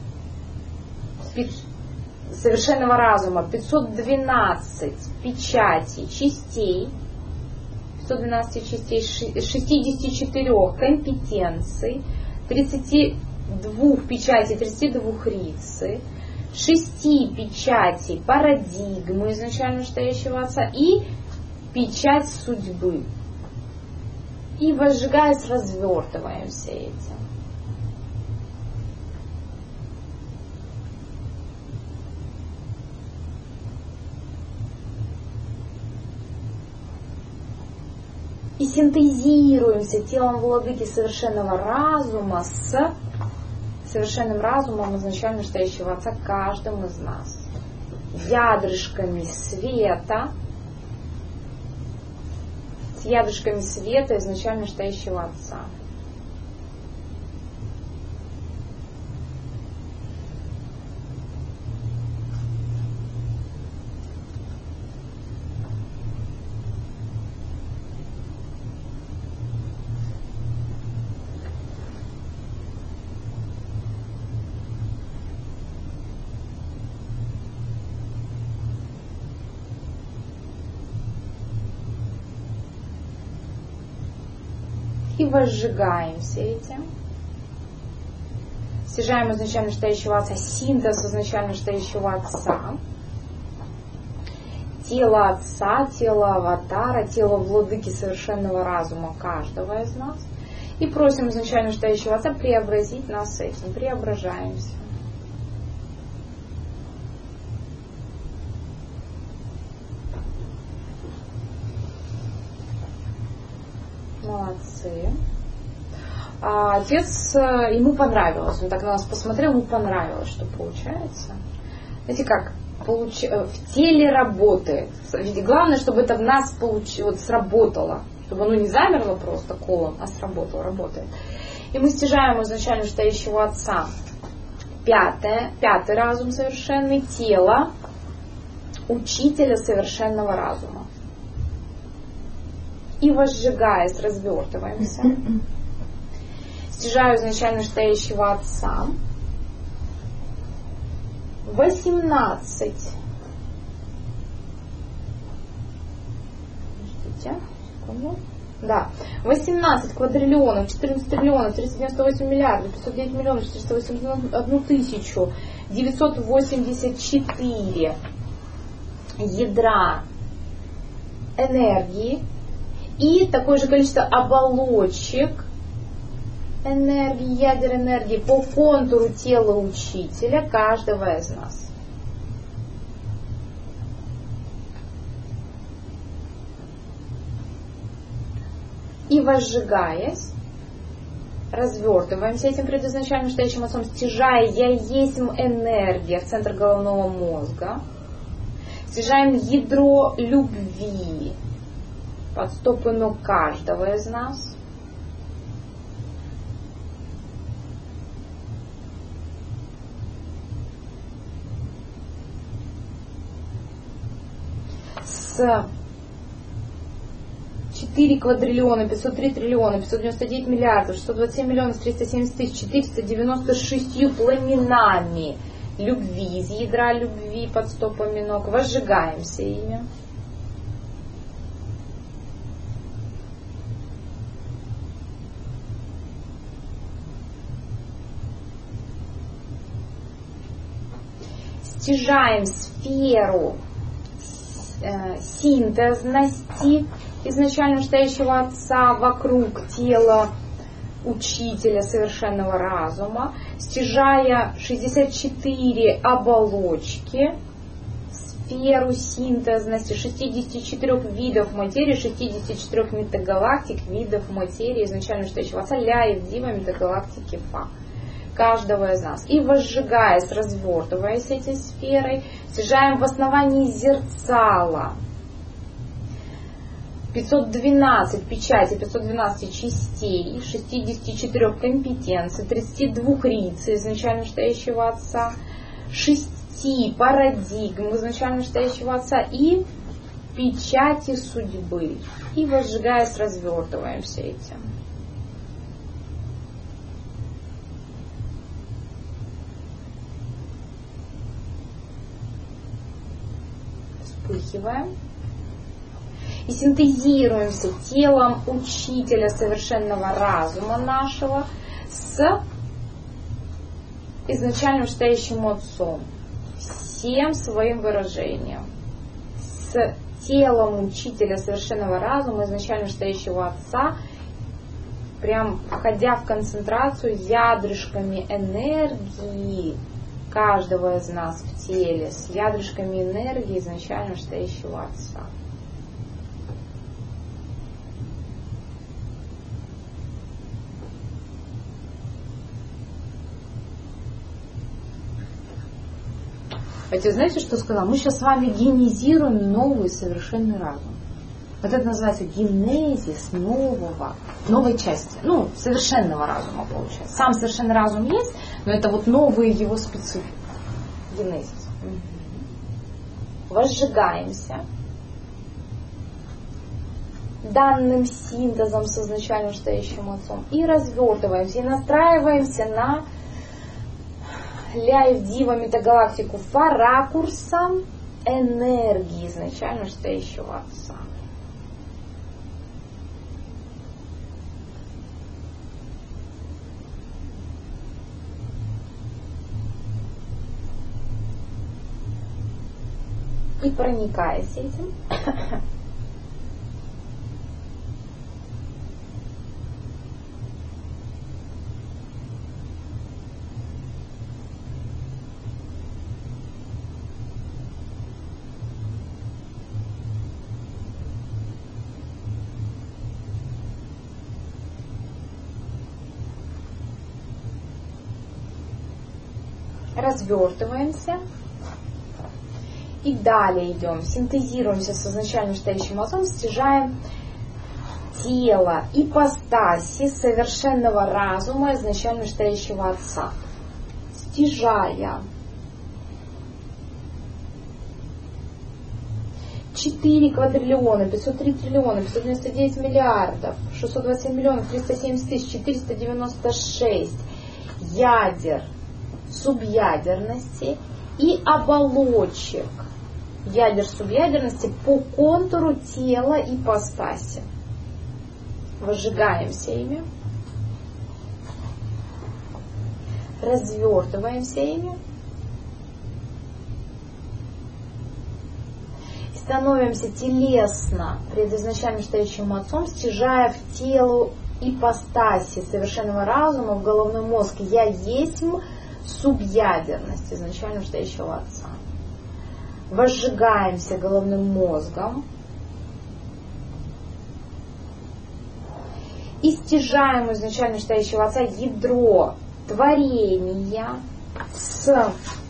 Speaker 1: совершенного разума пятьсот двенадцать печатей, частей, пятьсот двенадцать частей, шестьдесят четыре компетенций, тридцать два печатей, тридцать два рицы, шесть печатей парадигмы изначально настоящего Отца и печать судьбы. И возжигаясь, развертываем все эти. И синтезируемся телом владыки совершенного разума с совершенным разумом изначально настоящего Отца каждым из нас. Ядрышками света, с ядрышками света изначально настоящего Отца. И возжигаем все эти. Стяжаем изначально настоящего Отца, синтез изначально настоящего Отца, тело Отца, тело Аватара, тело владыки совершенного разума каждого из нас. И просим изначально настоящего Отца преобразить нас этим. Преображаемся. Молодцы. А отец, ему понравилось, он так на нас посмотрел, ему понравилось, что получается. Знаете как, получ... в теле работает. Ведь главное, чтобы это в нас получ... вот, сработало, чтобы оно не замерло просто колом, а сработало, работает. И мы стяжаем изначально настоящего Отца. Пятое, пятый разум совершенный, тело учителя совершенного разума. И возжигаясь, развертываемся. Стяжаю изначально настоящего Отца. восемнадцать. Подождите, секунду. Да. восемнадцать квадриллионов, четырнадцать триллионов, триста девяносто восемь миллиардов, пятьсот девять миллионов, четыреста восемьдесят одну тысячу, девятьсот восемьдесят четыре ядра энергии. И такое же количество оболочек энергии, ядер энергии по контуру тела учителя каждого из нас. И возжигаясь, развертываемся этим предизначальным настоящим Отцом, стяжая «Я есть энергия» в центр головного мозга. Стяжаем ядро любви под стопы ног каждого из нас. С четыре квадриллиона, пятьсот три триллиона, пятьсот девяносто девять миллиардов, шестьсот двадцать семь миллионов, триста семьдесят тысяч, четыреста девяносто шесть пламенами любви, из ядра любви под стопами ног. Возжигаемся ими. Стяжаем сферу э, синтезности изначально настоящего Отца вокруг тела учителя совершенного разума, стяжая шестьдесят четыре оболочки, сферу синтезности шестьдесят четыре видов материи, шестьдесят четыре метагалактик видов материи изначально настоящего Отца, ля и дива метагалактики фа. Каждого из нас. И возжигаясь, развертываясь этой сферой, стяжаем в основании зерцала пятьсот двенадцать печатей, пятьсот двенадцать частей, шестьдесят четыре компетенций, тридцать два рицы изначально настоящего Отца, шесть парадигм изначально настоящего Отца и печати судьбы. И возжигаясь, развертываемся этим. Вспыхиваем. И синтезируемся телом учителя совершенного разума нашего с изначальным стоящим отцом, всем своим выражением, с телом учителя совершенного разума, изначально стоящего отца, прям входя в концентрацию ядрышками энергии каждого из нас в теле, с ядрышками энергии изначально стоящего отца. Хотя знаете, что сказала? Мы сейчас с вами генезируем новый совершенный разум. Вот это называется генезис нового, новой части, ну, совершенного разума получается. Сам совершенный разум есть, но это вот новые его специфики. Генезис. Угу. Возжигаемся данным синтезом с изначальным стоящим отцом и развертываемся, и настраиваемся на Ляев Дива Метагалактику по ракурсам энергии изначально стоящего отца. И проникаясь этим, развертываемся и далее идем, синтезируемся с изначальным стоящим отцом, стяжаем тело, ипостаси совершенного разума изначально стоящего отца, стяжая четыре квадриллиона, пятьсот три триллиона, пятьсот девяносто девять миллиардов, шестьсот двадцать семь миллионов, триста семьдесят тысяч, четыреста девяносто шесть ядер субъядерности и оболочек ядер субъядерности по контуру тела ипостаси. Возжигаемся ими, развертываемся ими и становимся телесно пред изначально стоящим отцом, стяжая в тело ипостаси совершенного разума в головной мозг. Я есть субъядерность изначально стоящего отца. Возжигаемся головным мозгом и стяжаем изначально стоящего отца ядро творения с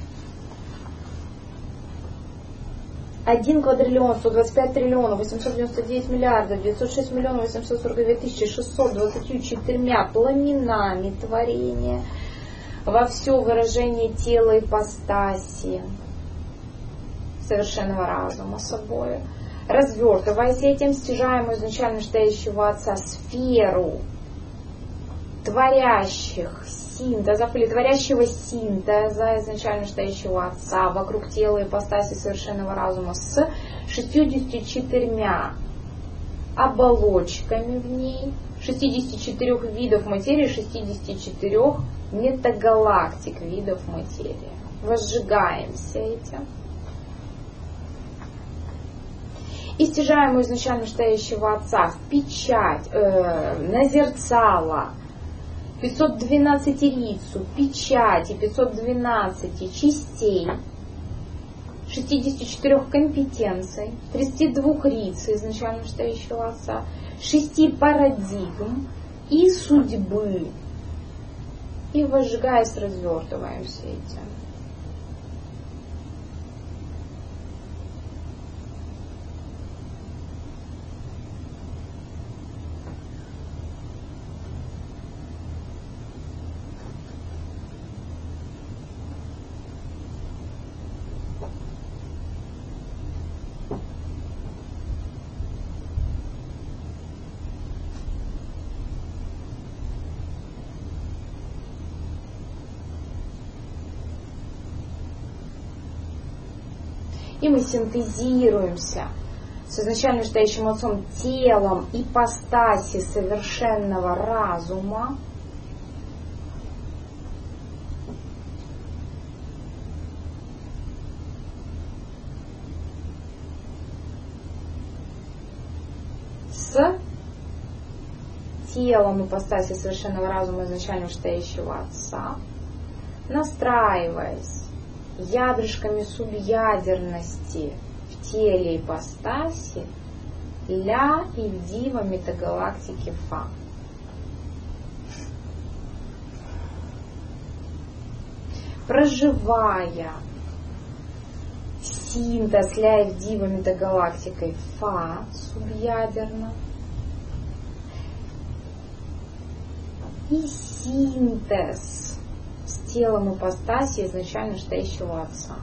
Speaker 1: один квадриллион, сто двадцать пять триллионов, восемьсот девяносто девять миллиардов, девятьсот шесть миллионов, восемьсот сорок две тысячи, шестьсот двадцать четыре пламенами творения во все выражение тела ипостаси совершенного разума собой. Развертываясь этим, стяжаем изначально стоящего отца сферу творящих синтезов или творящего синтеза изначально стоящего отца вокруг тела ипостаси совершенного разума с шестьюдесятью четырьмя оболочками в ней, шестьдесят четыре видов материи, шестьдесят четыре метагалактик видов материи. Возжигаемся этим. И стяжаем изначально стоящего отца в печать, э, назерцала пятьсот двенадцатирицу, печати пятьсот двенадцать частей, шестьдесят четыре компетенций, тридцать два рицы изначально стоящего отца, шести парадигм и судьбы. И возжигаясь, развертываемся этим. И мы синтезируемся с изначально вышестоящим Отцом телом ипостаси совершенного разума. С телом ипостаси совершенного разума изначально вышестоящего Отца, настраиваясь ядрышками субъядерности в теле ипостаси Ля и в Дива метагалактики Фа. Проживая синтез Ля и в Дива метагалактикой Фа субъядерно и синтез с телом ипостаси изначально вышестоящего Отца.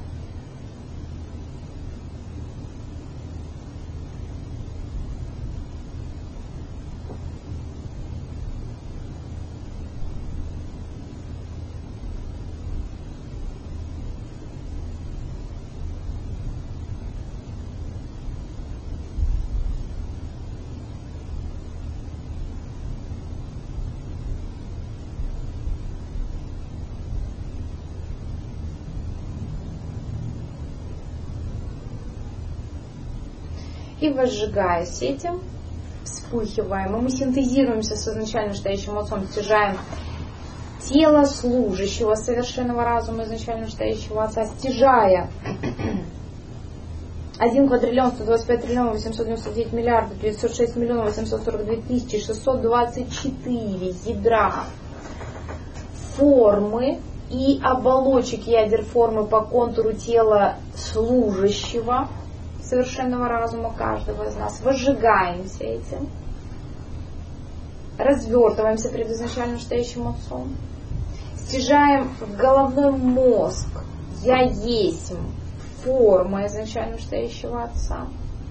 Speaker 1: И возжигаясь этим, вспыхиваем, и мы синтезируемся с изначально вышестоящим Отцом, стяжаем тело служащего совершенного разума изначально вышестоящего Отца, стяжая один квадриллион сто двадцать пять триллионов восемьсот девяносто девять миллиардов девятьсот шесть миллионов восемьсот сорок две тысячи шестьсот двадцать четыре ядра формы и оболочек ядер формы по контуру тела служащего совершенного разума каждого из нас. Возжигаемся этим, развертываемся перед изначально вышестоящим Отцом, стяжаем в головной мозг «Я есть» форма изначально вышестоящего Отца.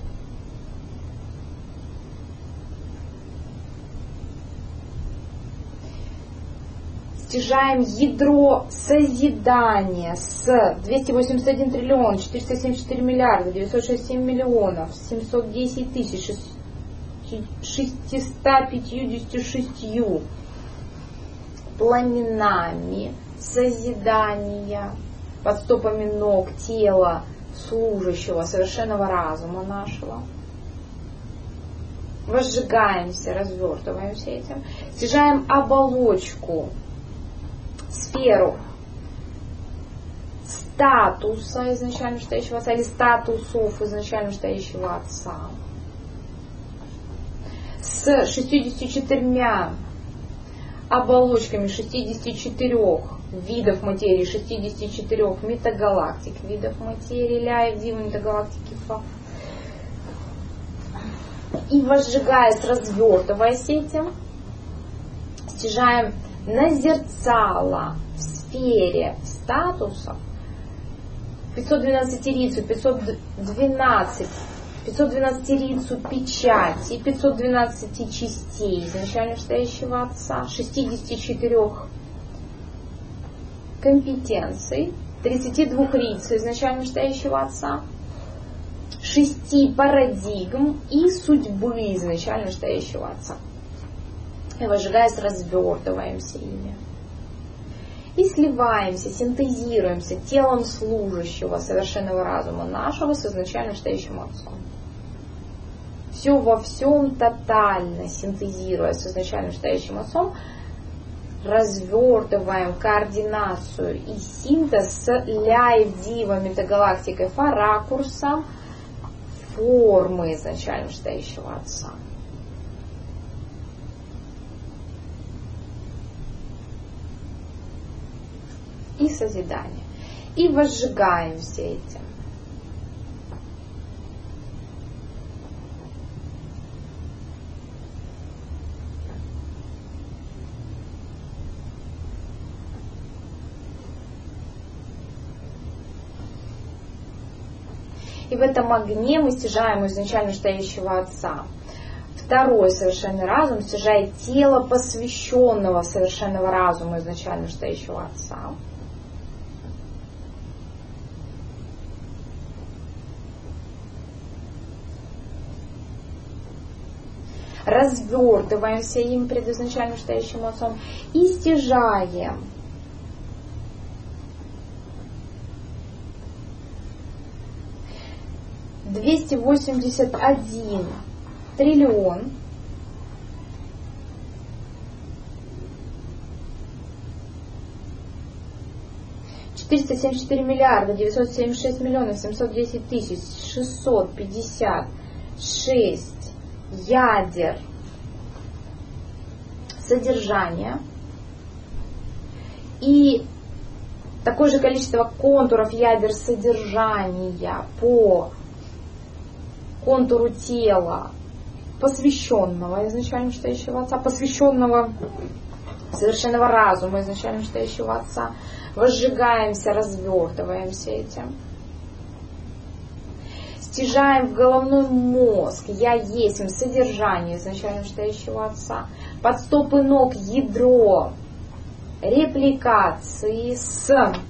Speaker 1: Стяжаем ядро созидания с двести восемьдесят один триллион четыреста семьдесят четыре миллиарда девятьсот шестьдесят семь миллионов семьсот десять тысяч шестьсот пятьдесят шесть пламенами созидания под стопами ног тела служащего совершенного разума нашего. Возжигаемся, развертываемся этим, стяжаем оболочку, сферу статуса изначально вышестоящего Отца или статусов изначально вышестоящего Отца с шестьюдесятью четырьмя оболочками шестидесяти четырёх видов материи, шестидесяти четырёх метагалактик видов материи, Ля и в Дива метагалактики Фа. И возжигаясь, развертываясь этим, стяжаем назерцало в сфере статусов пятьсот двенадцатирицу, пятьсот двенадцать, пятьсот двенадцатирицу печати, пятьсот двенадцать частей изначально вышестоящего Отца, шестидесяти четырёх компетенций, тридцати двух рицу изначально вышестоящего Отца, шести парадигм и судьбы изначально вышестоящего Отца. И возжигаясь, развертываемся ими. И сливаемся, синтезируемся телом служащего совершенного разума нашего с изначально вышестоящим Отцом. Все во всем тотально синтезируя с изначально вышестоящим Отцом, развертываем координацию и синтез с Ля и в Дива метагалактикой Фа ракурсом формы изначально вышестоящего Отца. И созидание. И возжигаемся этим. И в этом огне мы стяжаем изначально вышестоящего Отца. Второй совершенный разум стяжает тело посвященного совершенного разума изначально вышестоящего Отца. развертываемся им перед изначально стоящим Отцом и стяжаем. двести восемьдесят один триллион четыреста семьдесят четыре миллиарда девятьсот семьдесят шесть миллионов семьсот десять тысяч шестьсот пятьдесят шесть ядер содержания и такое же количество контуров ядер содержания по контуру тела посвященного изначально стоящего Отца, посвященного совершенного разума изначально стоящего Отца. Возжигаемся, развертываемся этим. Стяжаем в головной мозг «Я есть» содержание изначально стоящего Отца. Под стопы ног ядро репликации с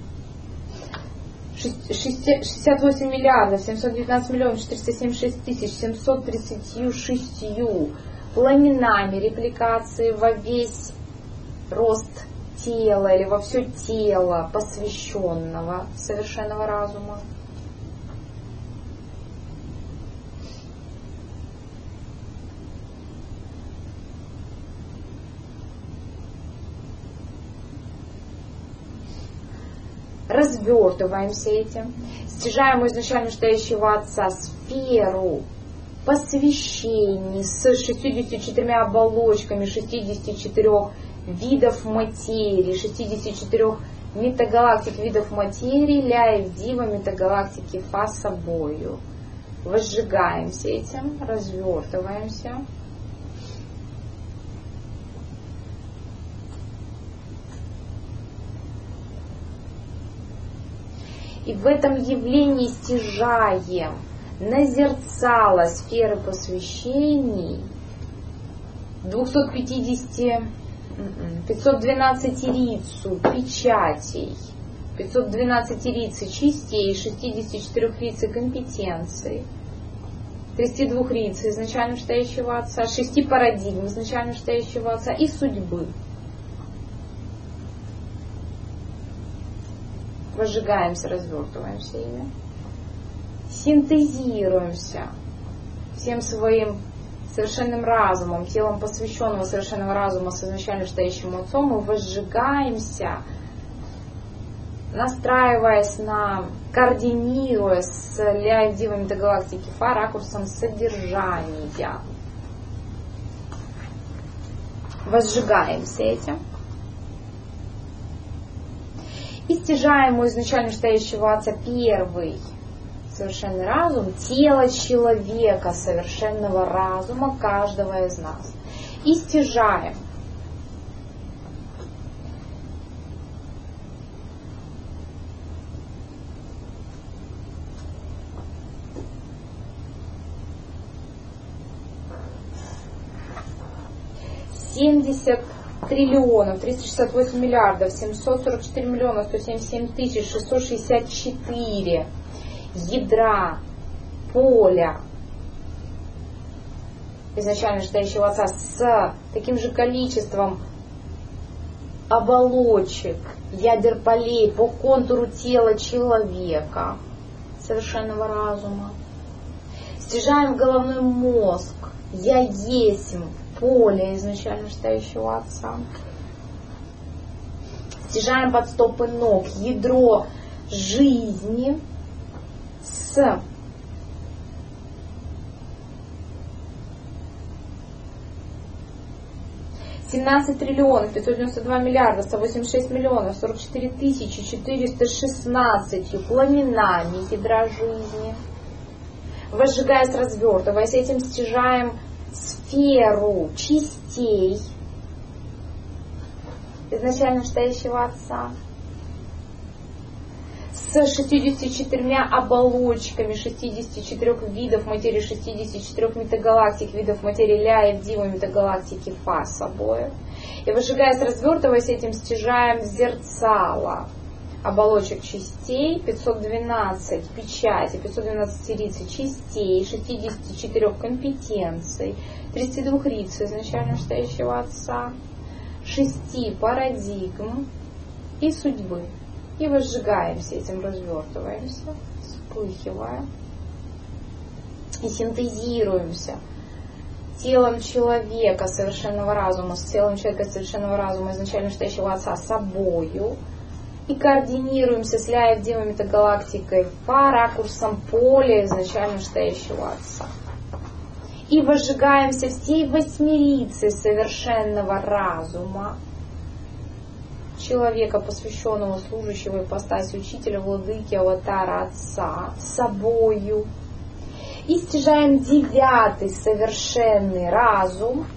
Speaker 1: шестьдесят восемь миллиардов семьсот девятнадцать миллионов четыреста семьдесят шесть тысяч семьсот тридцать шесть пламенами репликации во весь рост тела или во все тело посвященного совершенного разума. Развертываемся этим, стяжаем у изначально стоящего Отца сферу посвящений с шестьюдесятью четырьмя оболочками, шестидесятью четырёх видов материи, шестидесятью четырёх метагалактик видов материи, ляев, дива, метагалактики фа собою. Возжигаемся этим, развертываемся. И в этом явлении стяжаем назерцало сферы посвящений двухсот пятидесяти, пятьсот двенадцать рицу печатей, пятьсот двенадцать рицы частей, шестидесяти четырёх рицы компетенций, тридцати двух рицы изначально стоящего Отца, шести парадигм изначально стоящего Отца и судьбы. Возжигаемся, развертываемся ими. Синтезируемся всем своим совершенным разумом, телом посвященного совершенного разума с изначально стоящим Отцом, мы возжигаемся, настраиваясь на, координируя с ляев, дивами метагалактики фа ракурсом содержания. Возжигаемся этим. И стяжаем у изначально стоящего Отца первый совершенный разум, тело человека, совершенного разума каждого из нас. И стяжаем семьдесят триллионов, триста шестьдесят восемь миллиардов, семьсот сорок четыре миллиона, сто семьдесят семь тысяч, шестьсот шестьдесят четыре ядра, поля изначально стоящего Отца с таким же количеством оболочек, ядер полей по контуру тела человека, совершенного разума. Стяжаем головной мозг, я есть поле изначально стоящего Отца. Стяжаем под стопы ног ядро жизни с семнадцать триллионов пятьсот девяносто два миллиарда сто восемьдесят шесть миллионов сорок четыре тысячи четыреста шестнадцать пламенами ядра жизни. Возжигаясь, развертываясь, этим стяжаем сферу частей изначально стоящего Отца с шестьюдесятью четырьмя оболочками шестидесяти четырёх видов материи, шестидесяти четырёх метагалактик видов материи, ляев, дива, метагалактики фа собой. И возжигаясь, развертываясь, этим стяжаем зерцало оболочек частей, пятьсот двенадцать печати, пятьсот двенадцать рицей частей, шестьдесят четыре компетенций, тридцать два рицей изначально стоящего Отца, шести парадигм и судьбы. И возжигаемся этим, развертываемся, вспыхивая и синтезируемся телом человека совершенного разума, с телом человека совершенного разума изначально стоящего Отца собою, и координируемся с Ляев Дивой метагалактикой по ракурсам поля изначально стоящего Отца. И возжигаемся всей восьмерицей совершенного разума, человека, посвященного, служащего ипостаси учителя, владыки, аватара, Отца, собою. И стяжаем девятый совершенный разум,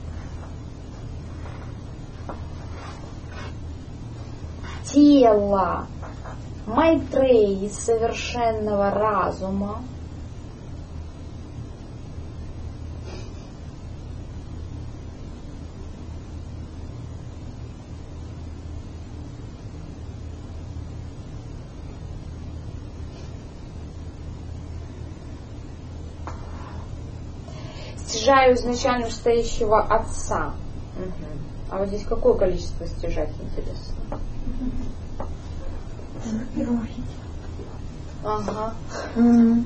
Speaker 1: тело Майтреи совершенного разума, стяжаю изначально стоящего Отца. Угу. А вот здесь какое количество стяжать, интересно? Ага. Mm.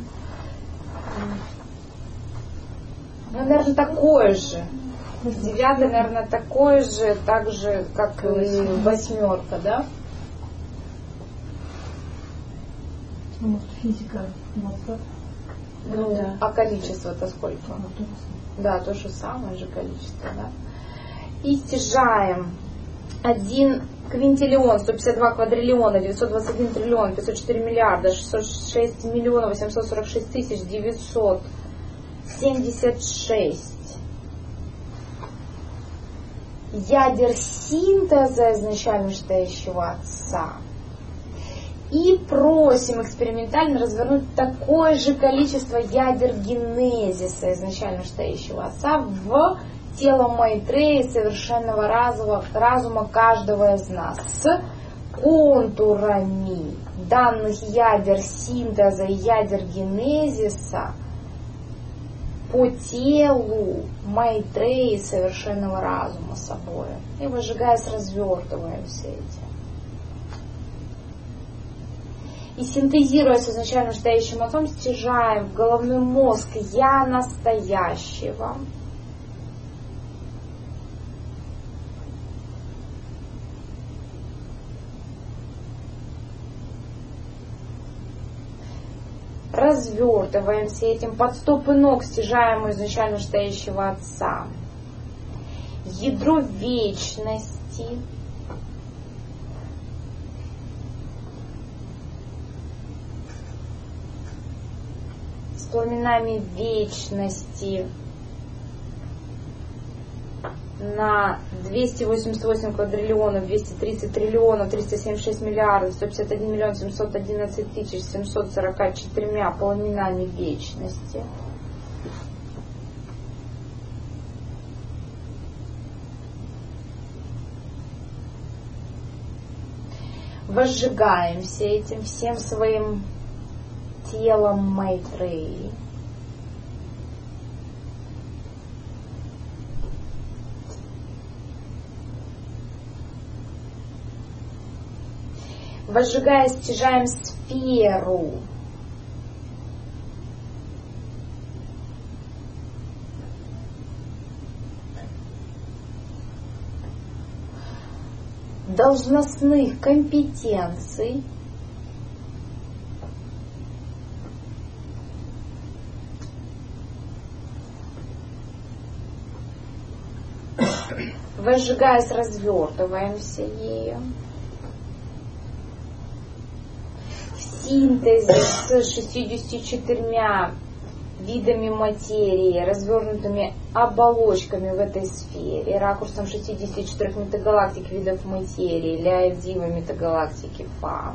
Speaker 1: Ну, наверное, такое же. Девятое, наверное, такое же, так же, как и восьмерка, да?
Speaker 3: Ну, физика.
Speaker 1: Ну, да. А количество-то сколько?
Speaker 3: Ну, то
Speaker 1: да, то же самое же количество, да? И стяжаем один квинтиллион, сто пятьдесят два квадриллиона, девятьсот двадцать один триллион, пятьсот четыре миллиарда, шестьсот шесть миллионов, восемьсот сорок шесть тысяч, девятьсот семьдесят шесть ядер синтеза изначально стоящего Отца. И просим экспериментально развернуть такое же количество ядер генезиса изначально стоящего Отца в тело Майтреи совершенного разума, разума каждого из нас с контурами данных ядер синтеза и ядер генезиса по телу Майтреи совершенного разума собой. И выжигаясь, развертываем все эти. И синтезируя с изначально стоящим Отцом, стяжаем в головной мозг Я настоящего. Развертываемся этим под стопы ног, стяжаем изначально стоящего Отца. Ядро вечности. С пламенами вечности на двести восемьдесят восемь квадриллионов, двести тридцать триллионов, триста семьдесят шесть миллиардов, сто пятьдесят один миллион, семьсот одиннадцать тысяч, семьсот сорок четыре пламенами вечности. Возжигаемся этим всем своим телом Майтреи. Возжигая, стяжаем сферу. Должностных компетенций. Возжигаясь, развертываемся ею. В синтезе с шестьюдесятью четырьмя видами материи, развернутыми оболочками в этой сфере, ракурсом шестидесяти четырёх метагалактик видов материи, Ляев Дива метагалактики Фа.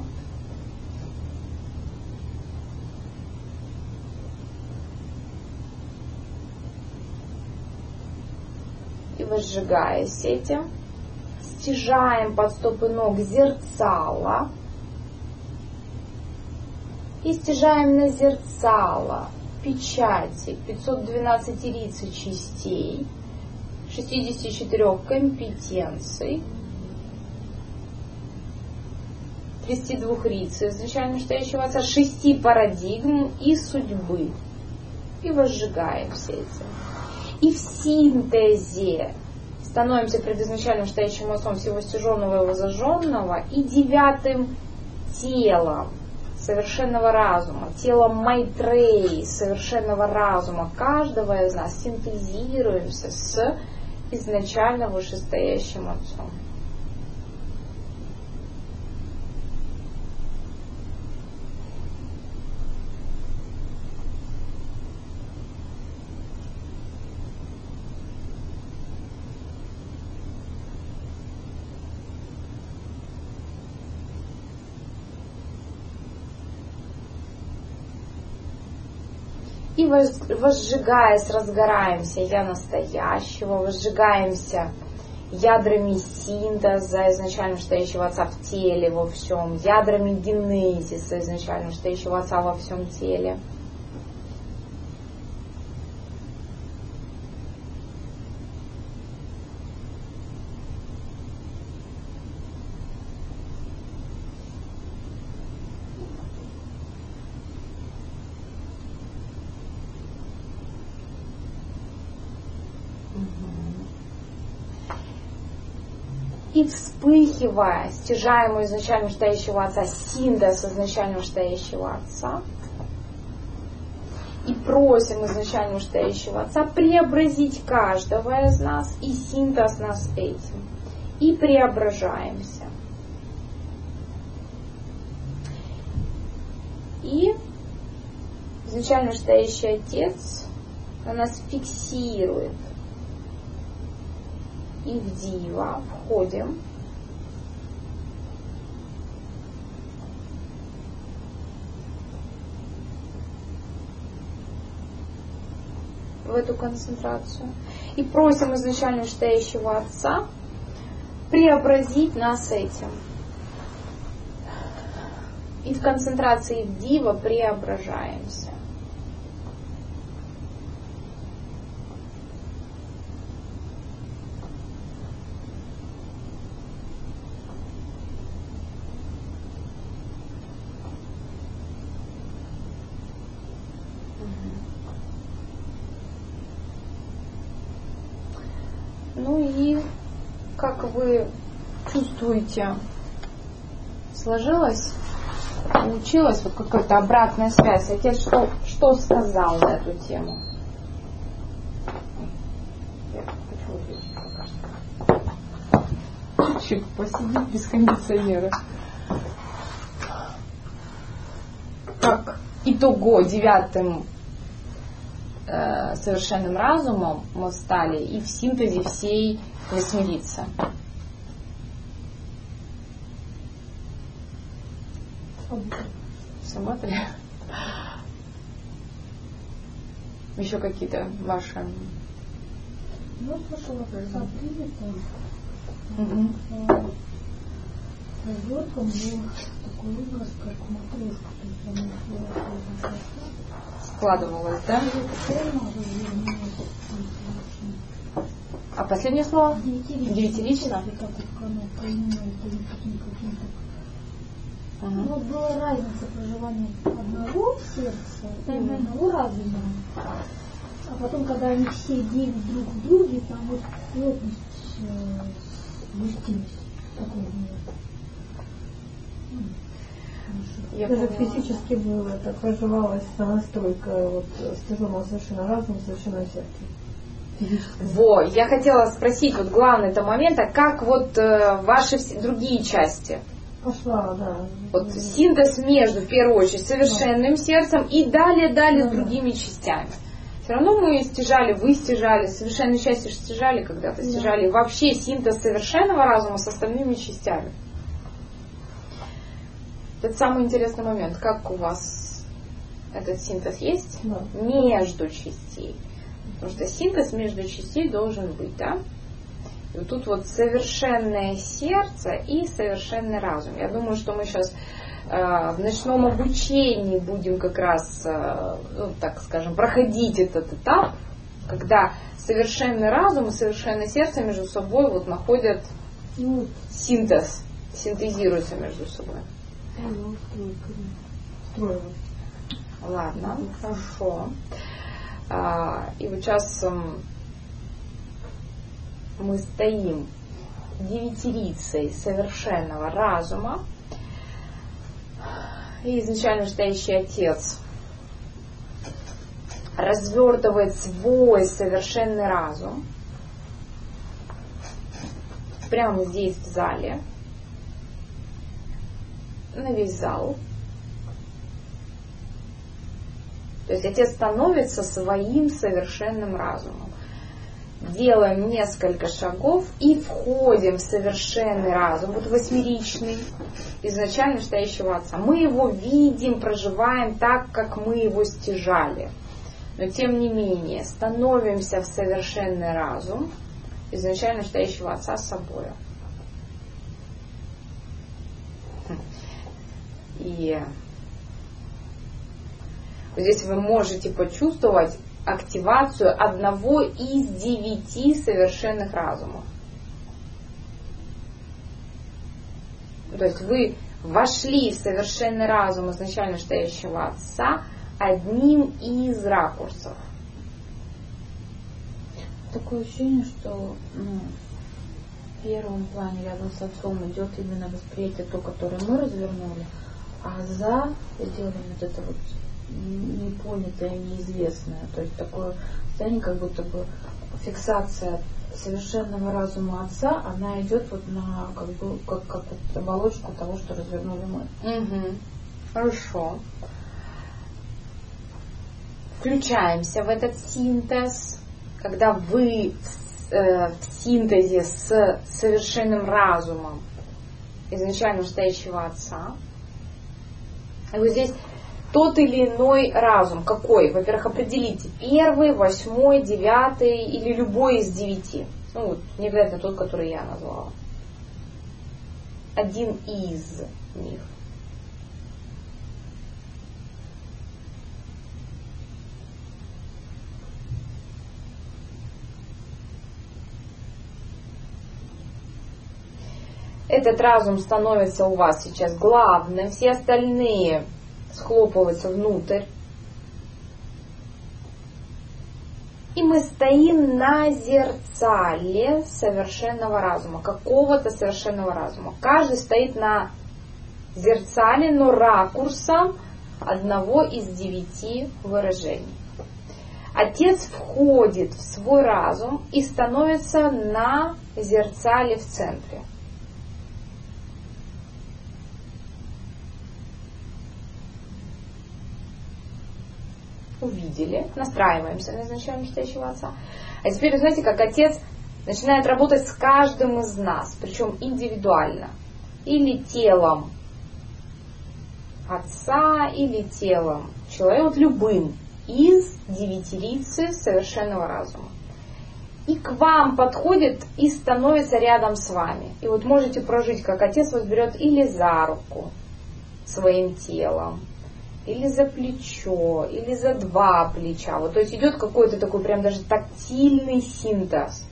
Speaker 1: И возжигаясь этим, стяжаем под стопы ног зерцало, И стяжаем на зерцало, печати, пятьсот двенадцать ирицей частей, шестьдесят четыре компетенций, тридцать два рицей изначально настоящего Отца, шести парадигм и судьбы. И возжигаем все эти. И в синтезе становимся предизначальным настоящим Отцом всего стяженного и возожженного и девятым телом совершенного разума, телом Майтреи, совершенного разума каждого из нас, синтезируемся с изначально вышестоящим Отцом. И возжигаясь, разгораемся я настоящего, возжигаемся ядрами синтеза изначально настоящего Отца в теле во всем, ядрами генезиса изначально настоящего Отца во всем теле. И вспыхивая стяжаемую изначально настоящего Отца синтез изначально настоящего Отца, и просим изначально настоящего Отца преобразить каждого из нас и синтез нас этим. И преображаемся. И изначально настоящий Отец на нас фиксирует. И в Дива входим. В эту концентрацию. И просим изначально настоящего Отца преобразить нас этим. И в концентрации в Дива преображаемся. Ну и как вы чувствуете, сложилось, получилось вот какая-то обратная связь. Отец что, что сказал на эту тему? Я хочу увидеть пока что. Чуть посидеть без кондиционера. Как итого девятым э, совершенным разумом мы стали и в синтезе всей восьмерицы. Смотрели? Еще какие-то ваши?
Speaker 2: Ну, слушала, смотрели там.
Speaker 1: Угу.
Speaker 2: Развертком был такой образ, как матрешка. То есть она
Speaker 1: Складывалось, да? А последнее слово? Девятилично?
Speaker 2: Угу. Вот была разница проживания одного сердца и угу. одного разума. А потом, когда они все девять друг в друге, там вот плотность густилась. Такого нет.
Speaker 3: Даже физически было, это проживалась настройка вот, стяженного совершенно разума, совершенно сердца.
Speaker 1: Во, я хотела спросить, вот главный это момент, а как вот э, ваши все, другие части?
Speaker 3: Пошла, да.
Speaker 1: Вот синтез между, в первую очередь, совершенным сердцем и далее-далее да, с другими да. частями. Все равно мы стяжали, вы стяжали, совершенные части стяжали когда-то, да. стяжали. Вообще синтез совершенного разума с остальными частями. Это самый интересный момент. Как у вас этот синтез есть?
Speaker 3: Да.
Speaker 1: Между частей. Потому что синтез между частей должен быть, да? И вот тут вот совершенное сердце и совершенный разум. Я думаю, что мы сейчас в ночном обучении будем как раз, ну, так скажем, проходить этот этап, когда совершенный разум и совершенное сердце между собой вот находят синтез, синтезируются между собой. Ладно, хорошо. И вот сейчас мы стоим девятирицей совершенного разума, и изначально стоящий Отец развертывает свой совершенный разум прямо здесь в зале, на весь зал. То есть Отец становится своим совершенным разумом. Делаем несколько шагов и входим в совершенный разум, вот восьмеричный, изначально стоящего Отца. Мы его видим, проживаем так, как мы его стяжали. Но тем не менее, становимся в совершенный разум, изначально стоящего Отца с собой. И здесь вы можете почувствовать активацию одного из девяти совершенных разумов. То есть вы вошли в совершенный разум изначально стоящего Отца одним из ракурсов.
Speaker 4: Такое ощущение, что ну, в первом плане рядом с Отцом идет именно восприятие то, которое мы развернули, а за сделаем вот это вот непонятое, неизвестное. То есть такое состояние, как будто бы фиксация совершенного разума Отца, она идет вот на как бы как, как вот оболочку того, что развернули мы.
Speaker 1: Угу. Хорошо. Включаемся в этот синтез, когда вы в, э, в синтезе с совершенным разумом изначально стоящего Отца. И вот здесь тот или иной разум. Какой? Во-первых, определите. Первый, восьмой, девятый или любой из девяти. Ну, вот, не обязательно тот, который я назвала. Один из них. Этот разум становится у вас сейчас главным. Все остальные схлопываются внутрь. И мы стоим на зерцале совершенного разума, какого-то совершенного разума. Каждый стоит на зерцале, но ракурсом одного из девяти выражений. Отец входит в свой разум и становится на зерцале в центре. Увидели, настраиваемся на изначально стоящего Отца. А теперь, знаете, как Отец начинает работать с каждым из нас, причем индивидуально. Или телом Отца, или телом человека, вот любым из девятирицы совершенного разума. И к вам подходит и становится рядом с вами. И вот можете прожить, как Отец вас берет или за руку своим телом, или за плечо, или за два плеча. Вот, то есть идет какой-то такой прям даже тактильный синтез.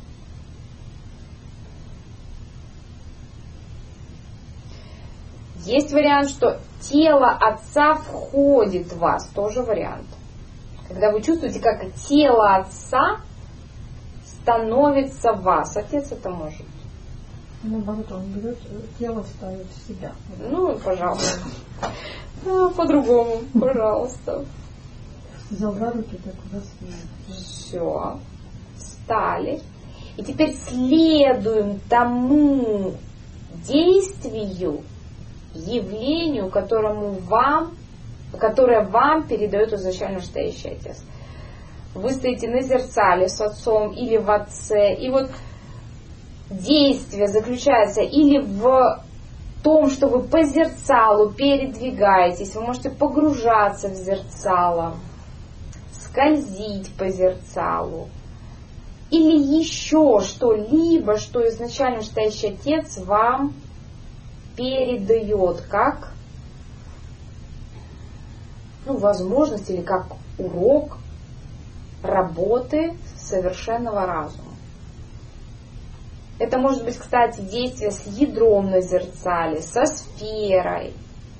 Speaker 1: Есть вариант, что тело Отца входит в вас. Тоже вариант. Когда вы чувствуете, как тело Отца становится в вас. Отец это может.
Speaker 3: Наоборот, он берет тело, ставит в себя.
Speaker 1: Ну, пожалуйста. А, по-другому, пожалуйста.
Speaker 3: Взял за руки, так раз.
Speaker 1: Все. Встали. И теперь следуем тому действию, явлению, которому вам, которое вам передает изначально стоящий Отец. Вы стоите на зерцале с Отцом или в Отце. И вот действие заключается или в том, что вы по зерцалу передвигаетесь, вы можете погружаться в зерцало, скользить по зерцалу, или еще что-либо, что изначально стоящий Отец вам передает как ну, возможность или как урок работы совершенного разума. Это может быть, кстати, действие с ядром на зерцале, со сферой.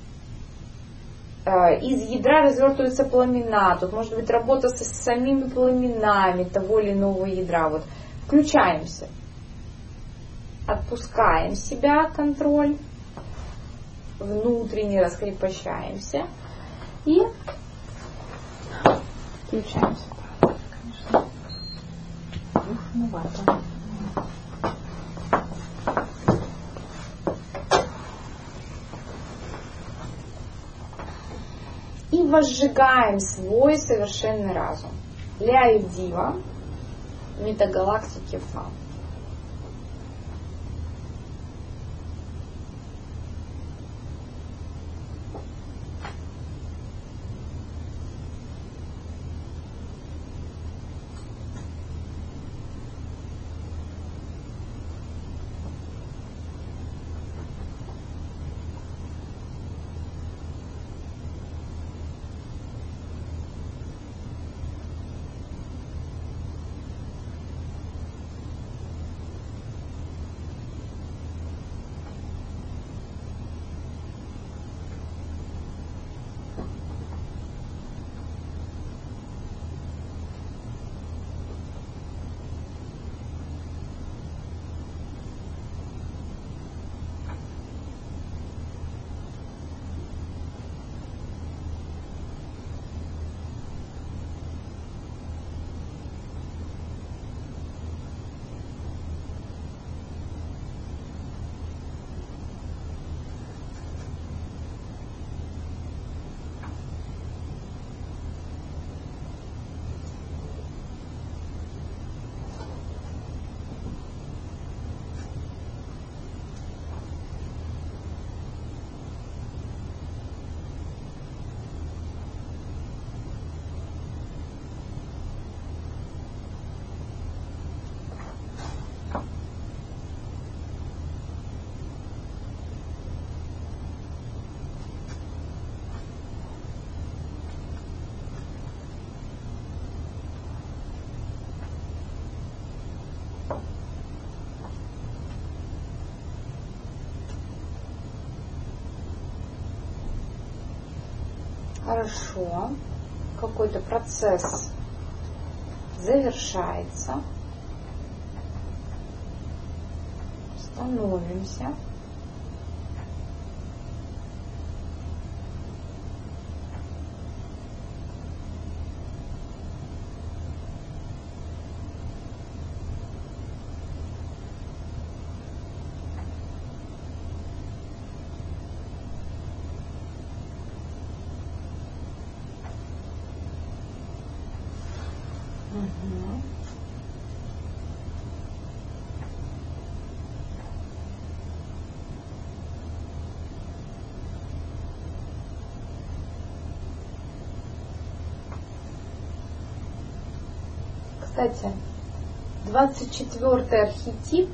Speaker 1: Из ядра развертываются пламена. Тут может быть работа со самими пламенами того или иного ядра. Вот включаемся. Отпускаем себя, контроль. Внутренне раскрепощаемся. И включаемся. Конечно.
Speaker 3: Душновато.
Speaker 1: И возжигаем свой совершенный разум. Ляю-дива, метагалактики Фа. Хорошо. Какой-то процесс завершается. Становимся. Угу. Кстати, двадцать четвёртый архетип,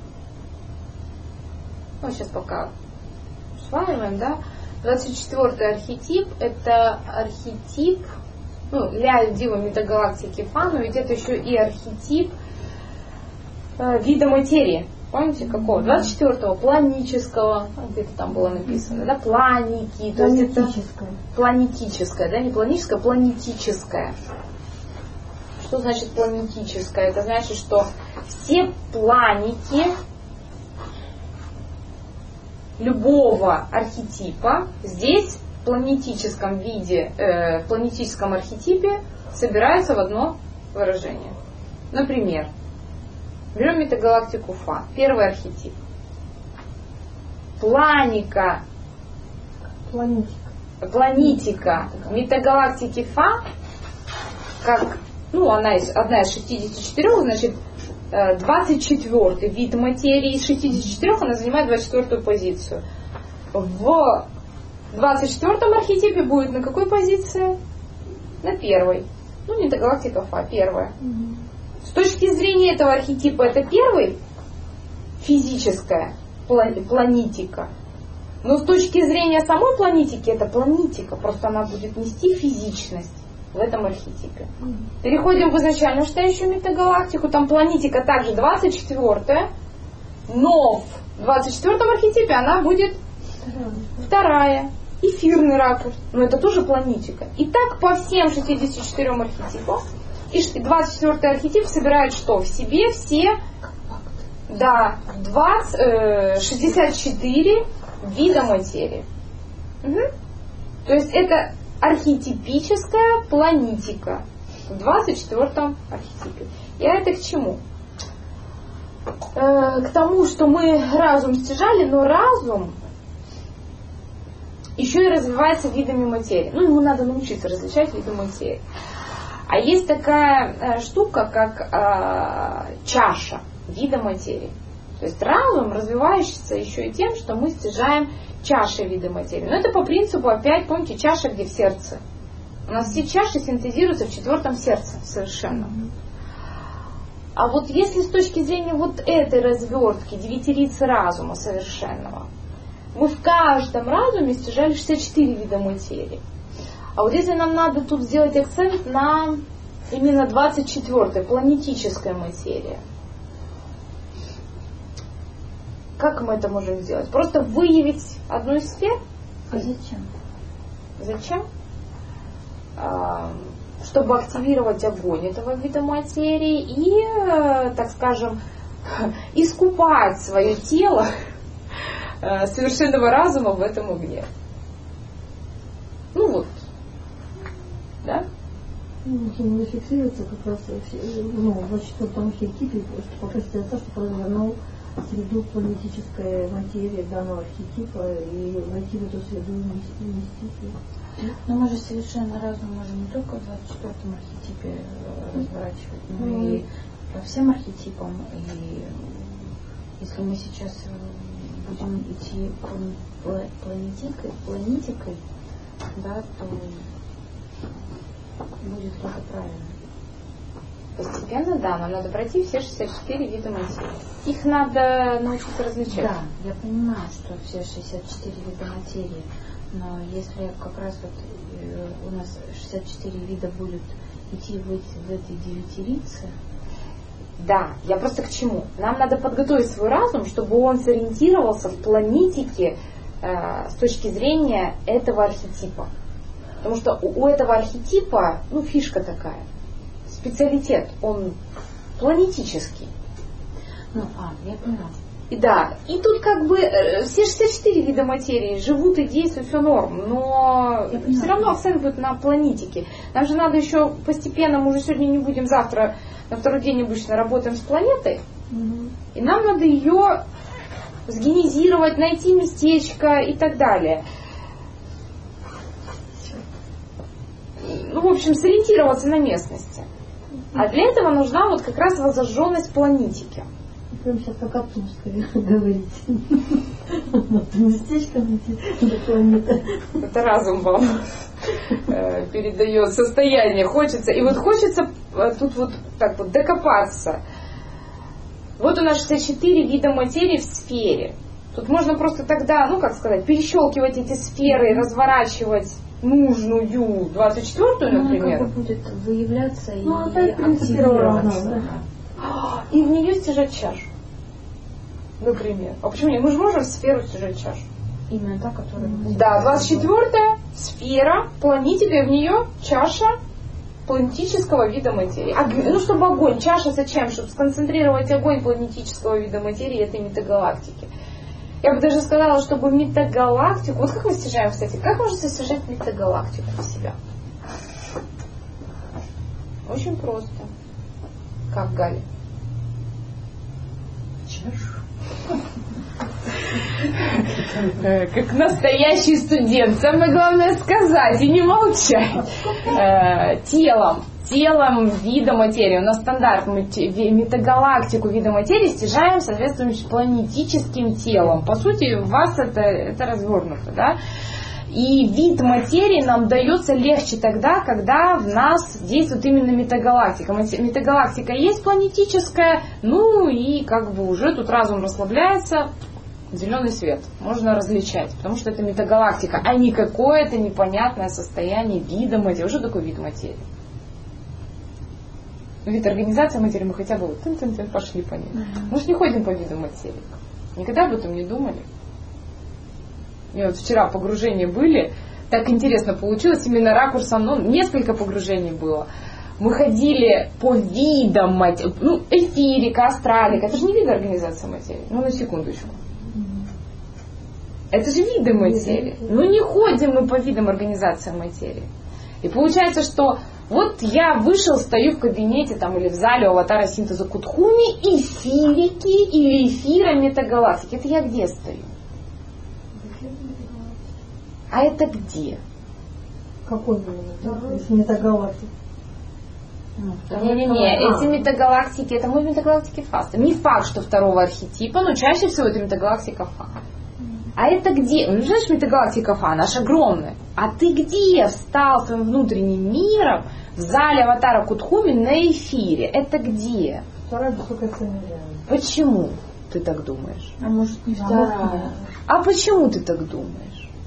Speaker 1: ну сейчас пока усваиваем, да, двадцать четвёртый архетип это архетип, ну, Ля-Дива метагалактики Фа, но ведь это еще и архетип э, вида материи. Помните, какого? двадцать четвёртого планического, где-то там было написано, да, планики. То есть это планетическое, да, не планическое, планетическое. Что значит планетическое? Это значит, что все планики любого архетипа здесь в планетическом виде, э, в планетическом архетипе собираются в одно выражение. Например, берем метагалактику Фа, первый архетип. Планика,
Speaker 3: Планетика.
Speaker 1: планетика метагалактики Фа, как, ну, она из, одна из шестидесяти четырёх, значит, двадцать четвёртый вид материи из шестидесяти четырёх, она занимает двадцать четвёртую позицию. В двадцать четвёртом архетипе будет на какой позиции? На первой. Ну, метагалактика Фа, первая. Mm-hmm. С точки зрения этого архетипа это первый, физическая планетика. Но с точки зрения самой планетики, это планетика, просто она будет нести физичность в этом архетипе. Переходим в изначально шестающую метагалактику, там планетика также двадцать четвёртая, но в двадцать четвёртом архетипе она будет вторая, эфирный ракурс, но это тоже планетика. И так по всем шестидесяти четырем архетипам, и двадцать четвёртый архетип собирает что? В себе все, да, двадцать, э, шестьдесят четыре вида материи. Угу. То есть это архетипическая планетика в двадцать четвёртом архетипе. Я это к чему? Э, к тому, что мы разум стяжали, но разум еще и развивается видами материи. Ну, ему надо научиться различать виды материи. А есть такая э, штука, как э, чаша вида материи. То есть разум развивающийся еще и тем, что мы стяжаем чаши вида материи. Но это по принципу, опять, помните, чаша где в сердце. У нас все чаши синтезируются в четвертом сердце совершенно. А вот если с точки зрения вот этой развертки девятирицы разума совершенного, мы в каждом разуме стяжали шестьдесят четыре вида материи. А вот если нам надо тут сделать акцент на именно двадцать четвёртой, планетической материи, как мы это можем сделать? Просто выявить одну из сфер?
Speaker 4: А зачем?
Speaker 1: Зачем? А, чтобы активировать огонь этого вида материи и, так скажем, искупать свое тело совершенного разума в этом огне. Ну вот. Да?
Speaker 3: Нужно зафиксироваться как раз ну, в двадцать четвёртом архетипе, чтобы попросить отца, чтобы развернул среду планетической материи данного архетипа и войти в эту среду инвестиций.
Speaker 4: Но мы же совершенно разум можем не только в двадцать четвёртом архетипе разворачивать, но mm. и по всем архетипам. И если мы сейчас будем идти планетикой, планетикой, да, то будет ли это правильно?
Speaker 1: Постепенно, да, нам надо пройти все шестьдесят четыре вида материи. Их надо научиться различать.
Speaker 4: Да, я понимаю, что все шестьдесят четыре вида материи, но если как раз вот э, у нас шестьдесят четыре вида будет идти в, эти, в этой девятирице.
Speaker 1: Да, я просто к чему? Нам надо подготовить свой разум, чтобы он сориентировался в планетике э, с точки зрения этого архетипа. Потому что у, у этого архетипа, ну, фишка такая. Специалитет, он планетический.
Speaker 4: Ну, а, я поняла.
Speaker 1: И да, и тут как бы э, все шестьдесят четыре вида материи живут и действуют, все норм, но все равно акцент будет на планетике. Нам же надо еще постепенно, мы уже сегодня не будем, завтра на второй день обычно работаем с планетой, угу. И нам надо ее сгенезировать, найти местечко и так далее. Ну, в общем, сориентироваться на местности. А для этого нужна вот как раз воззажженность планетики.
Speaker 3: Прям сейчас как Атумская говорить. Местечко найти до планеты.
Speaker 1: Это разум вам передает состояние. Хочется. И вот хочется тут вот так вот докопаться. Вот у нас шестьдесят четыре вида материи в сфере. Тут можно просто тогда, ну как сказать, перещелкивать эти сферы и разворачивать нужную двадцать четвёртую, например.
Speaker 4: Она как бы будет выявляться и
Speaker 3: ну,
Speaker 4: активироваться.
Speaker 1: Да. И в нее стяжать чашу. Например. А почему нет? Мы же можем в сферу стяжать чашу.
Speaker 4: Именно та, которая...
Speaker 1: Да, двадцать четвёртая сфера, планетика, и в нее чаша планетического вида материи. Огонь, ну, чтобы огонь. Чаша зачем? Чтобы сконцентрировать огонь планетического вида материи этой метагалактики. Я бы даже сказала, чтобы метагалактику... Вот как мы стяжаем, кстати, как можно стяжать метагалактику в себя? Очень просто. Как, Галя?
Speaker 3: Чашу.
Speaker 1: Как настоящий студент. Самое главное сказать и не молчать. Телом. Телом вида материи. У нас стандарт. Мы метагалактику вида материи стяжаем соответствующим планетическим телом. По сути, у вас это, это развернуто, да? И вид материи нам дается легче тогда, когда в нас действует именно метагалактика. Метагалактика есть планетическая, ну и как бы уже тут разум расслабляется, зеленый свет, можно различать, потому что это метагалактика, а не какое-то непонятное состояние вида материи. Что такое вид материи? Вид организации материи мы хотя бы вот тын-тын-тын пошли по ним. Мы же не ходим по виду материи. Никогда об этом не думали. И вот вчера погружения были, так интересно получилось, именно ракурсом, ну, несколько погружений было. Мы ходили по видам материи, ну, эфирика, астралика, это же не виды организации материи, ну, на секундочку. Это же виды материи. Ну, не ходим мы по видам организации материи. И получается, что вот я вышел, стою в кабинете там, или в зале у аватара синтеза Кутхуми, эфирики или эфира метагалактики. Это я где стою? А это где?
Speaker 3: Какой именно? Если метагалактик.
Speaker 1: Не-не-не, эти метагалактики, это мы в метагалактике Фаста. Не факт, что второго архетипа, но чаще всего это метагалактика Фа. А это где? Ну, знаешь, метагалактика Фа, она же огромная. А ты где встал своим внутренним миром в зале аватара Кутхуми на эфире? Это где?
Speaker 3: Вторая высокоценная реальность.
Speaker 1: Почему ты так думаешь?
Speaker 4: А может не вторая?
Speaker 1: А почему ты так думаешь?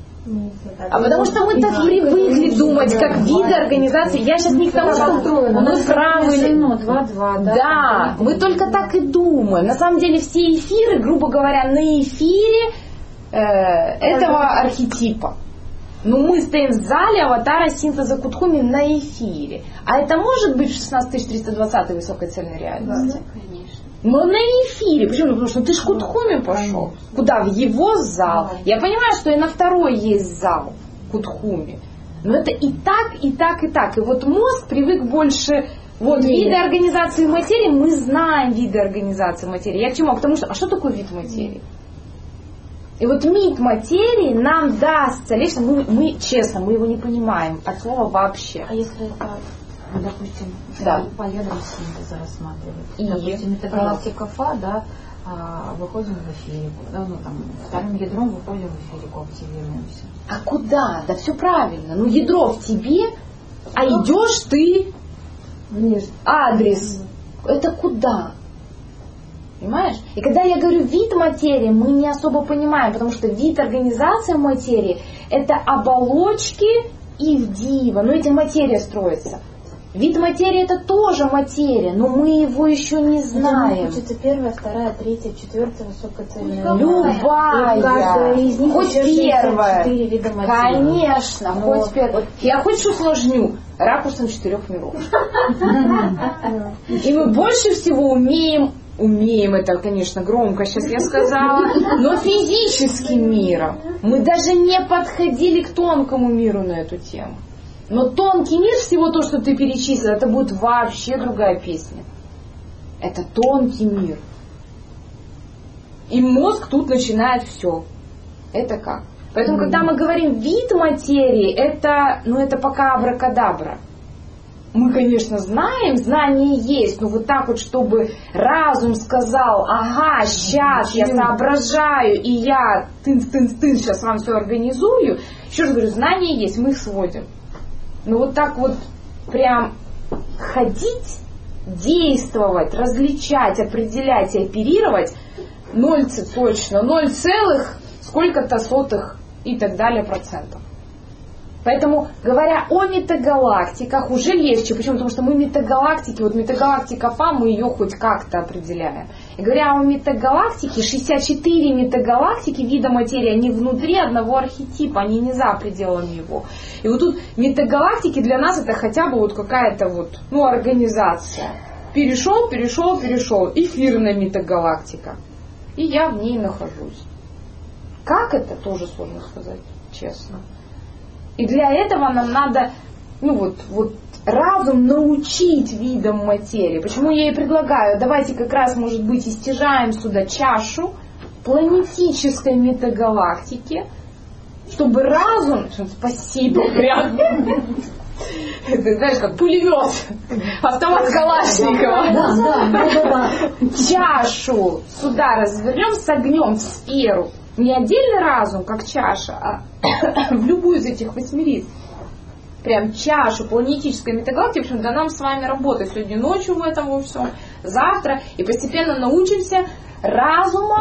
Speaker 3: А
Speaker 1: А потому что мы так привыкли думать, как виды организации. Я сейчас не к тому, что мы правы или...
Speaker 4: два-два, да?
Speaker 1: Да, мы только так и думаем. На самом деле все эфиры, грубо говоря, на эфире э, этого архетипа. Но мы стоим в зале аватара синтеза Кутхуми на эфире. А это может быть в шестнадцать тысяч триста двадцатой высокой цельной реальности?
Speaker 4: Да, конечно.
Speaker 1: Но на эфире. Почему? Потому что ты ж Кутхуми пошел. Куда? В его зал. Я понимаю, что и на второй есть зал Кутхуми. Но это и так, и так, и так. И вот мозг привык больше... Вот Нет. виды организации материи, мы знаем виды организации материи. Я к чему? Потому что, а что такое вид материи? И вот вид материи нам дастся лишь, мы, мы, честно, мы его не понимаем от слова вообще.
Speaker 4: А если это... Ну, допустим,
Speaker 1: да.
Speaker 4: по ядам синтеза рассматривать.
Speaker 1: И
Speaker 4: допустим, метагалактика Фа, да, а, выходим в эфирику. Да, ну, там, вторым ядром выходим в эфирику, активируемся.
Speaker 1: А куда? Да все правильно. Ну, ядро в тебе, а идешь ты
Speaker 3: Внешне.
Speaker 1: адрес. Это куда? Понимаешь? И когда я говорю вид материи, мы не особо понимаем, потому что вид организации материи это оболочки и дива. Но этим материя строится. Вид материи это тоже материя, но мы его еще не знаем.
Speaker 4: Хочется первая, вторая, третья, четвертая высокоцельная.
Speaker 1: Любая.
Speaker 4: Из них
Speaker 1: хоть первая.
Speaker 4: Вида материи.
Speaker 1: Конечно, но хоть первая. Я хоть усложню ракурсом четырех миров. И мы больше всего умеем, умеем, это, конечно, громко сейчас я сказала, но физическим миром. Мы даже не подходили к тонкому миру на эту тему. Но тонкий мир, всего то, что ты перечислил, это будет вообще другая песня. Это тонкий мир. И мозг тут начинает все. Это как? Поэтому, mm-hmm. когда мы говорим вид материи, это, ну, это пока абракадабра. Мы, конечно, знаем, знание есть, но вот так вот, чтобы разум сказал, ага, сейчас я соображаю, и я тын-тын-тын сейчас вам все организую. Еще раз говорю, знание есть, мы их сводим. Но вот так вот прям ходить, действовать, различать, определять и оперировать ноль точно, ноль целых сколько-то сотых и так далее процентов. Поэтому, говоря о метагалактиках, уже легче. Почему? Потому что мы метагалактики, вот метагалактика Фа, мы ее хоть как-то определяем. И говоря о метагалактике, шестьдесят четыре метагалактики вида материи, они внутри одного архетипа, они не за пределами его. И вот тут метагалактики для нас это хотя бы вот какая-то вот, ну, организация. Перешел, перешел, перешел. Эфирная метагалактика. И я в ней нахожусь. Как это, тоже сложно сказать, честно. И для этого нам надо, ну вот, вот разум научить видам материи. Почему я и предлагаю, давайте как раз, может быть, истяжаем сюда чашу планетической метагалактики, чтобы разум, спасибо, прям, ты знаешь, как пулемет, автомат Калашникова, чашу сюда развернем, согнем в сферу. Не отдельный разум, как чаша, а в любую из этих восьмериц. Прям чашу планетической метагалактики. В общем, да нам с вами работать сегодня ночью в этом во всем, завтра. И постепенно научимся разумом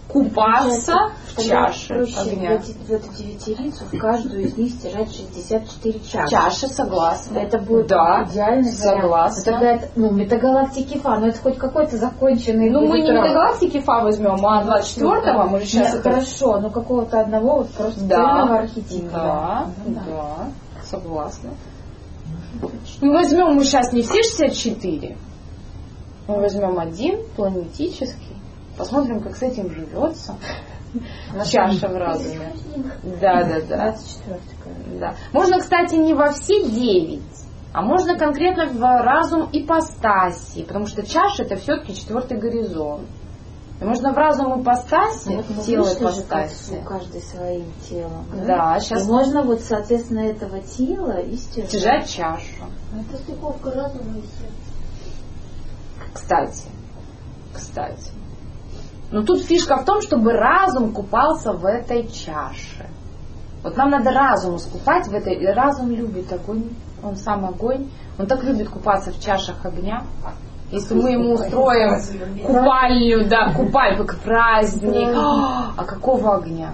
Speaker 1: купаться в чаше
Speaker 4: проще
Speaker 1: огня.
Speaker 4: В, эти, в эту девятирицу, в каждую из них стирать шестьдесят четыре чаши.
Speaker 1: Чаши, согласна.
Speaker 4: Это будет
Speaker 1: да,
Speaker 4: идеальный
Speaker 1: согласна.
Speaker 4: вариант. Но тогда это, ну, метагалактики Фа, но это хоть какой-то законченный.
Speaker 1: Ну, мы не
Speaker 4: метагалактики
Speaker 1: метагалактики Фа возьмем, а двадцать четвёртого, мы же сейчас...
Speaker 4: Нет, это... Хорошо, но какого-то одного вот просто
Speaker 1: да,
Speaker 4: цельного архетипа.
Speaker 1: Да, да, да, согласна. Мы возьмем мы сейчас не все шестьдесят четыре, мы возьмем один планетический, посмотрим, как с этим живется. Чаша в разуме. Да, да, да.
Speaker 4: двадцать четвёртый.
Speaker 1: Да. Можно, кстати, не во все девять, а можно конкретно в разум ипостаси, потому что чаша это все-таки четвертый горизонт. И можно в разум ипостаси,
Speaker 4: вот
Speaker 1: в тело
Speaker 4: ипостаси.
Speaker 1: ипостаси.
Speaker 4: Каждый своим телом. Да,
Speaker 1: да сейчас.
Speaker 4: И можно вот, соответственно, этого тела и стяжать.
Speaker 1: Стяжать чашу.
Speaker 2: Это стыковка разума и сердца.
Speaker 1: Кстати, кстати. Но тут фишка в том, чтобы разум купался в этой чаше. Вот нам надо разум искупать в этой... И разум любит огонь, он сам огонь. Он так любит купаться в чашах огня. Если мы ему устроим купальню, да, купальню, как праздник. А какого огня?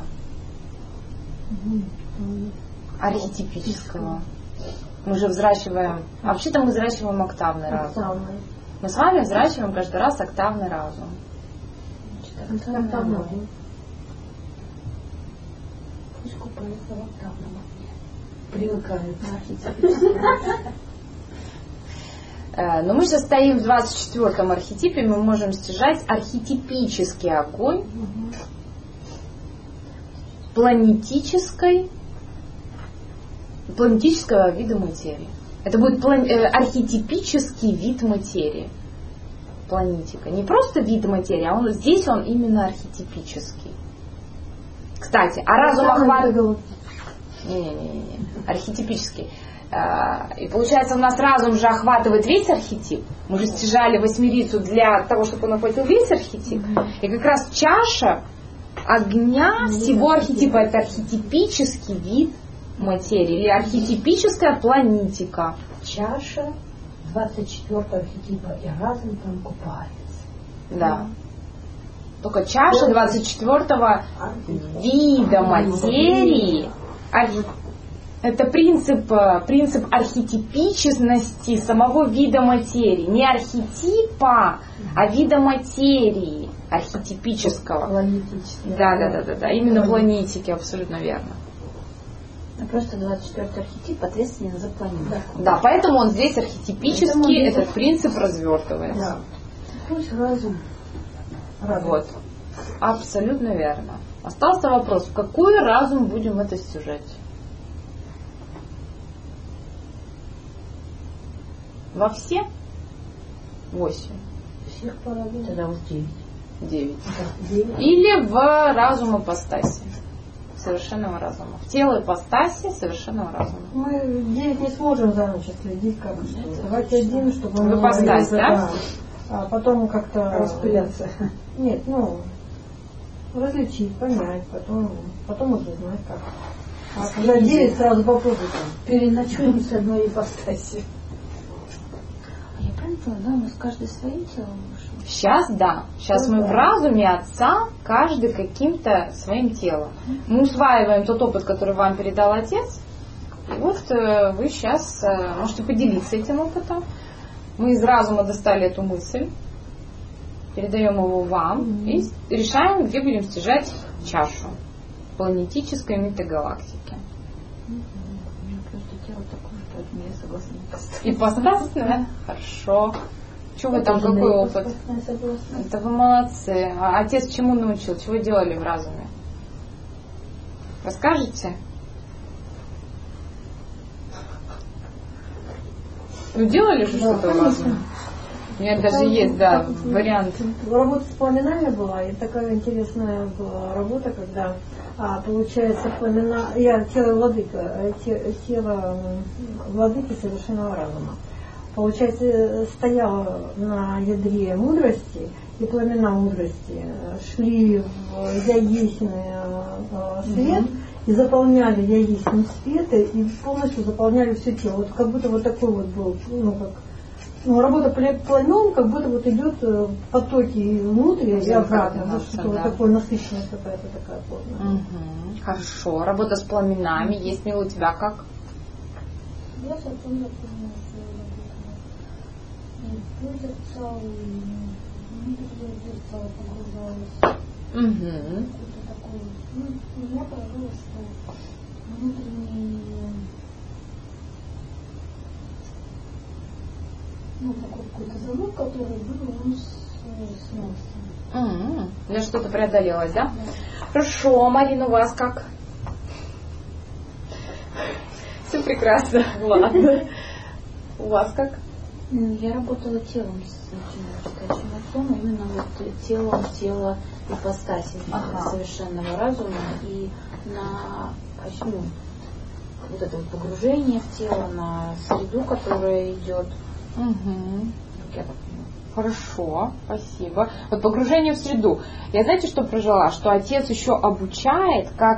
Speaker 1: Архетипического. Мы же взращиваем... А вообще-то мы взращиваем октавный разум. Мы с вами взращиваем каждый раз октавный разум.
Speaker 3: Октавный.
Speaker 2: Пусть купается в октавном огне. Привыкает.
Speaker 1: Но мы сейчас стоим в двадцать четвёртом архетипе, мы можем стяжать архетипический огонь планетической, планетического вида материи. Это будет план, э, архетипический вид материи. Планетика. Не просто вид материи, а он, здесь он именно архетипический. Кстати, а разум охватывает... Не-не-не, архетипический. И получается, у нас разум же охватывает весь архетип. Мы же стяжали восьмерицу для того, чтобы он охватил весь архетип. И как раз чаша огня всего архетипа — это архетипический вид материи или архетипическая планетика.
Speaker 2: Чаша двадцать четвёртого архетипа, и разум там купается.
Speaker 1: Да. Только чаша двадцать четвёртого вида материи. Это принцип, принцип архетипичности самого вида материи. Не архетипа, а вида материи архетипического.
Speaker 2: Планетического.
Speaker 1: Да, да, да, да, да. Именно планетики, абсолютно верно.
Speaker 4: Ну, просто двадцать четвёртый архетип ответственен за планету.
Speaker 2: Да.
Speaker 1: Да, поэтому он здесь архетипически,
Speaker 2: Поэтому
Speaker 1: этот принцип развертывается.
Speaker 2: Да. Пусть разум.
Speaker 1: Вот. Абсолютно верно. Остался вопрос, в какой разум будем это стяжать? Во все? Восемь.
Speaker 2: Всех параллельно.
Speaker 4: Тогда вот девять.
Speaker 1: Девять.
Speaker 2: Да, девять.
Speaker 1: Или в разум ипостаси. Совершенного разума. В тело ипостаси совершенного разума.
Speaker 3: Мы девять не сможем за ночь следить, как что. Давайте один, чтобы он
Speaker 1: В ипостась,
Speaker 3: не-
Speaker 1: да?
Speaker 3: А потом как-то
Speaker 2: Распыляться.
Speaker 3: Нет, ну различить, понять, потом, потом уже знать как. А когда девять, сразу попробуйте.
Speaker 2: Переночуем с одной ипостаси.
Speaker 4: А я правильно поняла, да, у нас каждый своим телом вышел?
Speaker 1: Сейчас да. Сейчас мы в разуме отца, каждый каким-то своим телом. Мы усваиваем тот опыт, который вам передал отец. И вот э, вы сейчас э, можете поделиться этим опытом. Мы из разума достали эту мысль, передаем его вам mm-hmm. и решаем, где будем стяжать чашу планетической метагалактики.
Speaker 4: У меня просто тело такое, поэтому я согласна.
Speaker 1: Ипостасная? Хорошо. Что вы там, какой опыт? Это вы молодцы. А отец чему научил? Чего делали в разуме? Расскажете? Ну, делали же
Speaker 3: Да,
Speaker 1: что-то в разуме? У меня даже
Speaker 3: Там,
Speaker 1: есть, да,
Speaker 3: как,
Speaker 1: вариант.
Speaker 3: Работа с пламенами была, и такая интересная была работа, когда, а, получается, пламена, я тело владыка, а, те- тело м, владыки совершенного разума. Получается, стояла на ядре мудрости, и пламена мудрости шли в яесный э, свет, mm-hmm. и заполняли яесный свет, и полностью заполняли все тело. Вот как будто вот такой вот был, ну как Ну, работа пламен как будто вот идет потоки внутрь и обратно. Что да. Такое насыщенность какая-то такая плотная.
Speaker 1: Угу. Хорошо. Работа с пламенами. Есть, Мила, у тебя как?
Speaker 2: Я совсем запомнила, что я и зеркало, и внутрь зеркало погружалась.
Speaker 1: Угу.
Speaker 2: Какой-то такой. Ну, меня поражало, что внутренний, ну, такой какой-то замок, который был, он снялся.
Speaker 1: Угу. Я что-то преодолелась, да? Да. Хорошо. Марина, у вас как? Все прекрасно. Ладно. У вас как?
Speaker 4: Я работала телом с этим отцом, именно вот телом, тело ипостаси ага. совершенного разума и на ну, вот это вот погружение в тело, на среду, которая идет.
Speaker 1: Угу. Как я так понимаю. Хорошо, спасибо. Вот погружение в среду. Я знаете, что прожила? Что отец еще обучает, как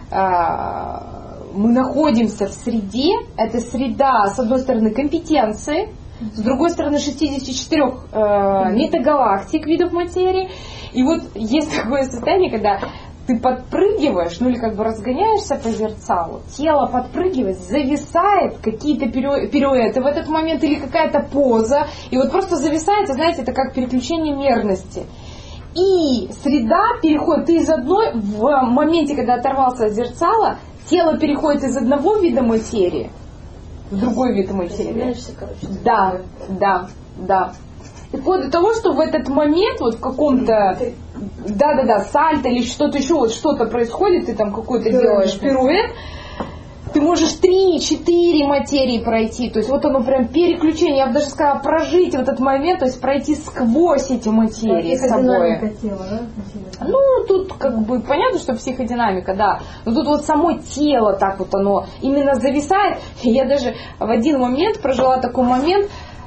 Speaker 1: э, мы находимся в среде. Это среда, с одной стороны, компетенции, с другой стороны, шестьдесят четыре э, метагалактик видов материи. И вот есть такое состояние, когда ты подпрыгиваешь, ну или как бы разгоняешься по зеркалу, тело подпрыгивает, зависает, какие-то пируэты в этот момент или какая-то поза, и вот просто зависает, знаете, это как переключение мерности. И среда переходит, ты из одной, в моменте, когда оторвался от зеркала, тело переходит из одного вида материи в другой вид материи.
Speaker 4: Короче,
Speaker 1: да, да, да. И вплоть до того, что в этот момент, вот в каком-то, да-да-да, сальто или что-то еще, вот что-то происходит, ты там какой-то делаешь пируэт, ты можешь три-четыре материи пройти, то есть вот оно прям переключение, я бы даже сказала, прожить в этот момент, то есть пройти сквозь эти материи с собой.
Speaker 3: Тела, да?
Speaker 1: Ну, тут как бы понятно, что психодинамика, да, но тут вот само тело так вот оно именно зависает. Я даже в один момент прожила такой момент,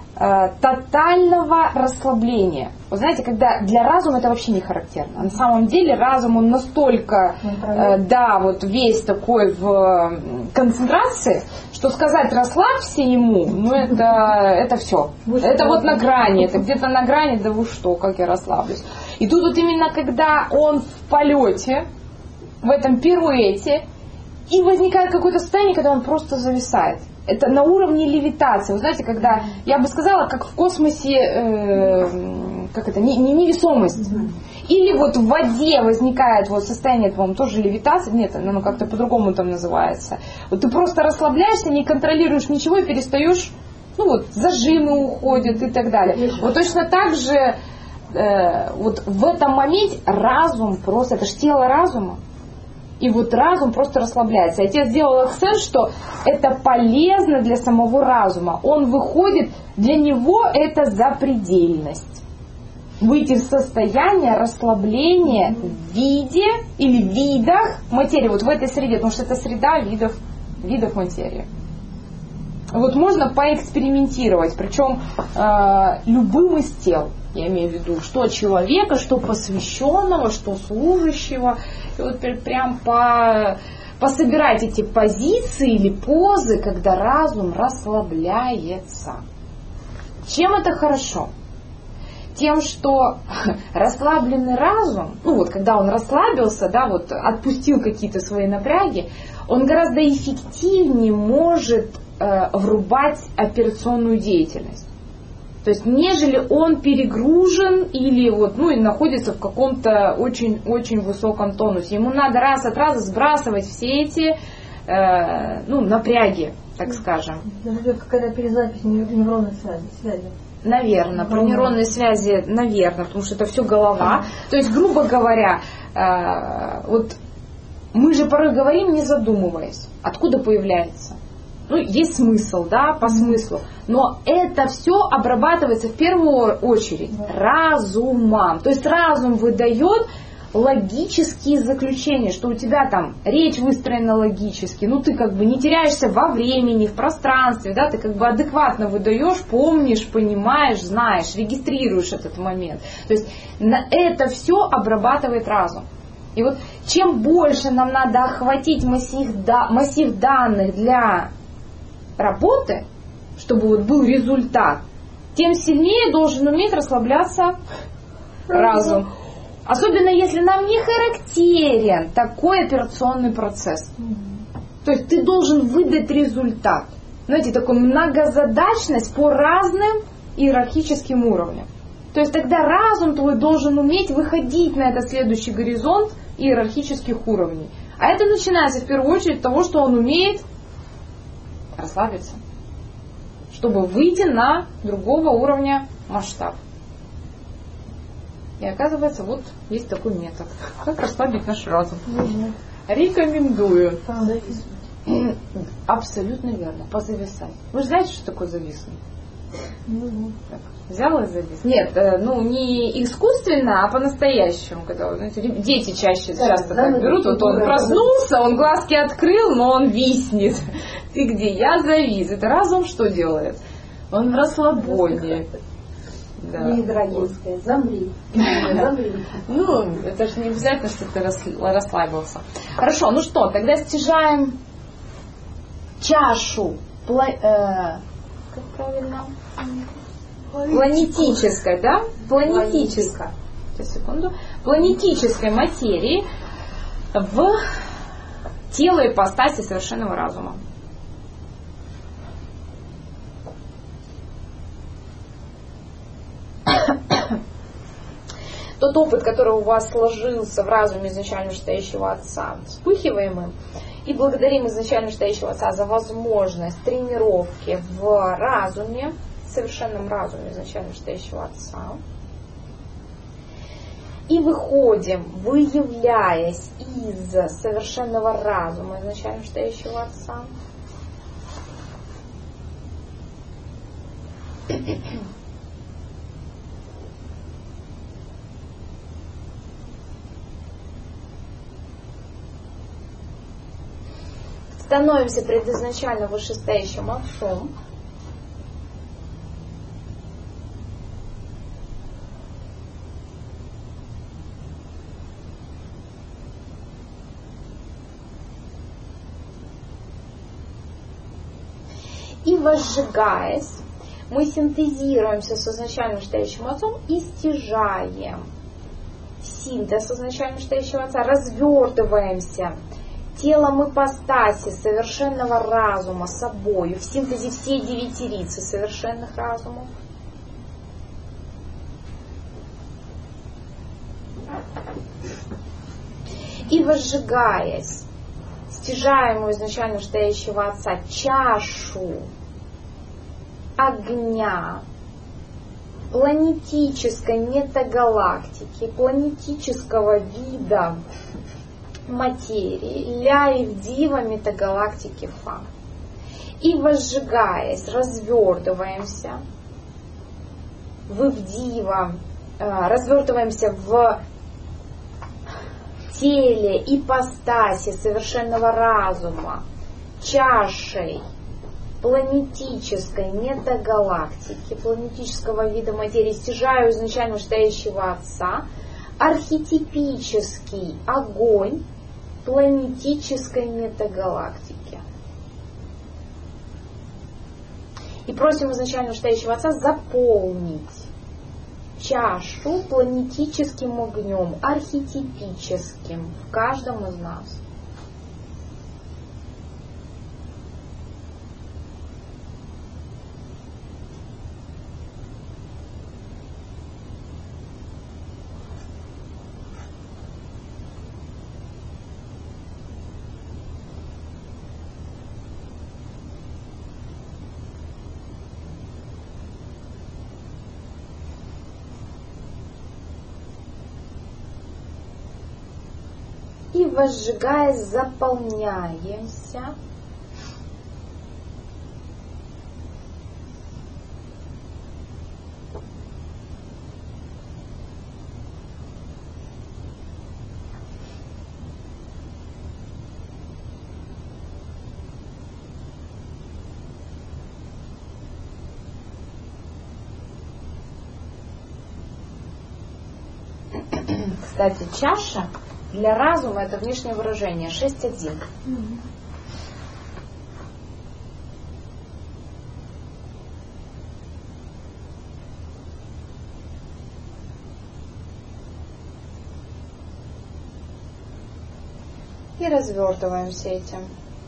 Speaker 1: тотального расслабления. Вы знаете, когда для разума это вообще не характерно. На самом деле разум он настолько, э, да, вот весь такой в концентрации, что сказать расслабься ему, ну это, это все. Это вот на грани, это где-то на грани, да вы что, как я расслаблюсь. И тут вот именно когда он в полете, в этом пируэте, и возникает какое-то состояние, когда он просто зависает. Это на уровне левитации. Вы знаете, когда, я бы сказала, как в космосе, э, как это, не, не, невесомость. Или вот в воде возникает вот состояние, по-моему, тоже левитация. Нет, оно как-то по-другому там называется. Вот ты просто расслабляешься, не контролируешь ничего и перестаешь, ну вот, зажимы уходят и так далее. Вот точно так же, э, вот в этом моменте разум просто, это же тело разума. И вот разум просто расслабляется. Отец сделал акцент, что это полезно для самого разума. Он выходит, для него это запредельность. Выйти в состояние расслабления в виде или видах материи. Вот в этой среде, потому что это среда видов, видов материи. Вот можно поэкспериментировать, причем э, любым из тел. Я имею в виду, что человека, что посвященного, что служащего. И вот прям по, пособирать эти позиции или позы, когда разум расслабляется. Чем это хорошо? Тем, что расслабленный разум, ну вот когда он расслабился, да, вот отпустил какие-то свои напряги, он гораздо эффективнее может э, врубать операционную деятельность. То есть, нежели он перегружен или вот, ну, и находится в каком-то очень-очень высоком тонусе. Ему надо раз от раза сбрасывать все эти э, ну, напряги, так скажем.
Speaker 3: Это какая-то перезапись нейронной связи. связи.
Speaker 1: Наверное, про нейронные связи, наверное, потому что это все голова. То есть, грубо говоря, э, вот мы же порой говорим, не задумываясь, откуда появляется. Ну, есть смысл, да, по смыслу. Но это все обрабатывается в первую очередь разумом. То есть разум выдает логические заключения, что у тебя там речь выстроена логически, ну ты как бы не теряешься во времени, в пространстве, да, ты как бы адекватно выдаешь, помнишь, понимаешь, знаешь, регистрируешь этот момент. То есть это все обрабатывает разум. И вот чем больше нам надо охватить массив, да, массив данных для работы, чтобы вот был результат, тем сильнее должен уметь расслабляться разум. Особенно если нам не характерен такой операционный процесс. То есть ты должен выдать результат. Знаете, такую многозадачность по разным иерархическим уровням. То есть тогда разум твой должен уметь выходить на этот следующий горизонт иерархических уровней. А это начинается в первую очередь с того, что он умеет расслабиться, чтобы выйти на другого уровня масштаб. И оказывается, вот есть такой метод. Как расслабить наш разум. Рекомендую. Абсолютно верно. Позависать. Вы же знаете, что такое зависнуть? Так, взял и завис. Нет, ну не искусственно, а по-настоящему. Когда, знаете, дети чаще да, часто да, так берут. Вот он проснулся, он глазки открыл, но он виснет. Ты где? Я завис. Это разум что делает? Он в расслабоне. Да.
Speaker 3: Не драгинская, замри.
Speaker 1: Ну, это же не обязательно, что ты расслабился. Хорошо, ну что, тогда стяжаем чашу. Пла- э, как правильно? Планетической, да? Планетической. Сейчас, секунду. Планетической материи в тело ипостаси совершенного разума. Тот опыт, который у вас сложился в разуме изначально вышестоящего Отца, вспыхиваем им и благодарим изначально вышестоящего Отца за возможность тренировки в разуме, в совершенном разуме изначально вышестоящего Отца. И выходим, выявляясь из совершенного разума изначально вышестоящего Отца. Становимся пред изначально вышестоящим Отцом. И возжигаясь, мы синтезируемся с изначально вышестоящим Отцом и стяжаем синтез изначально вышестоящего Отца, развертываемся телом ипостаси совершенного разума собою, в синтезе всей девятирицы совершенных разумов. И возжигаясь, стяжаемую изначально вышестоящего Отца чашу огня планетической метагалактики, планетического вида материи, ля и вдива метагалактики Фа. И возжигаясь, развертываемся в вдива, развертываемся в теле ипостаси совершенного разума чашей планетической метагалактики, планетического вида материи, стяжаю изначально вышестоящего Отца, архетипический огонь планетической метагалактики. И просим изначально вышестоящего Отца заполнить чашу планетическим огнем, архетипическим в каждом из нас. И возжигаясь, заполняемся Кстати, чаша для разума это внешнее выражение шесть один. Mm-hmm. И развертываемся этим.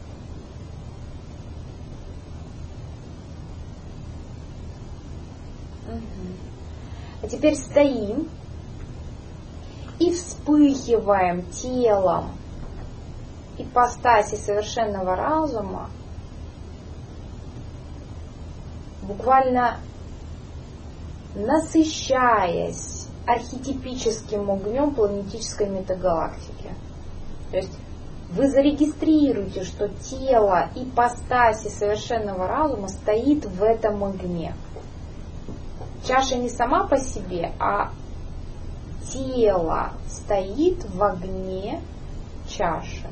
Speaker 1: Угу. А теперь стоим и вспыхиваем телом ипостаси совершенного разума, буквально насыщаясь архетипическим огнем планетической метагалактики. То есть вы зарегистрируете, что тело ипостаси совершенного разума стоит в этом огне. Чаша не сама по себе, а тело стоит в огне чаши.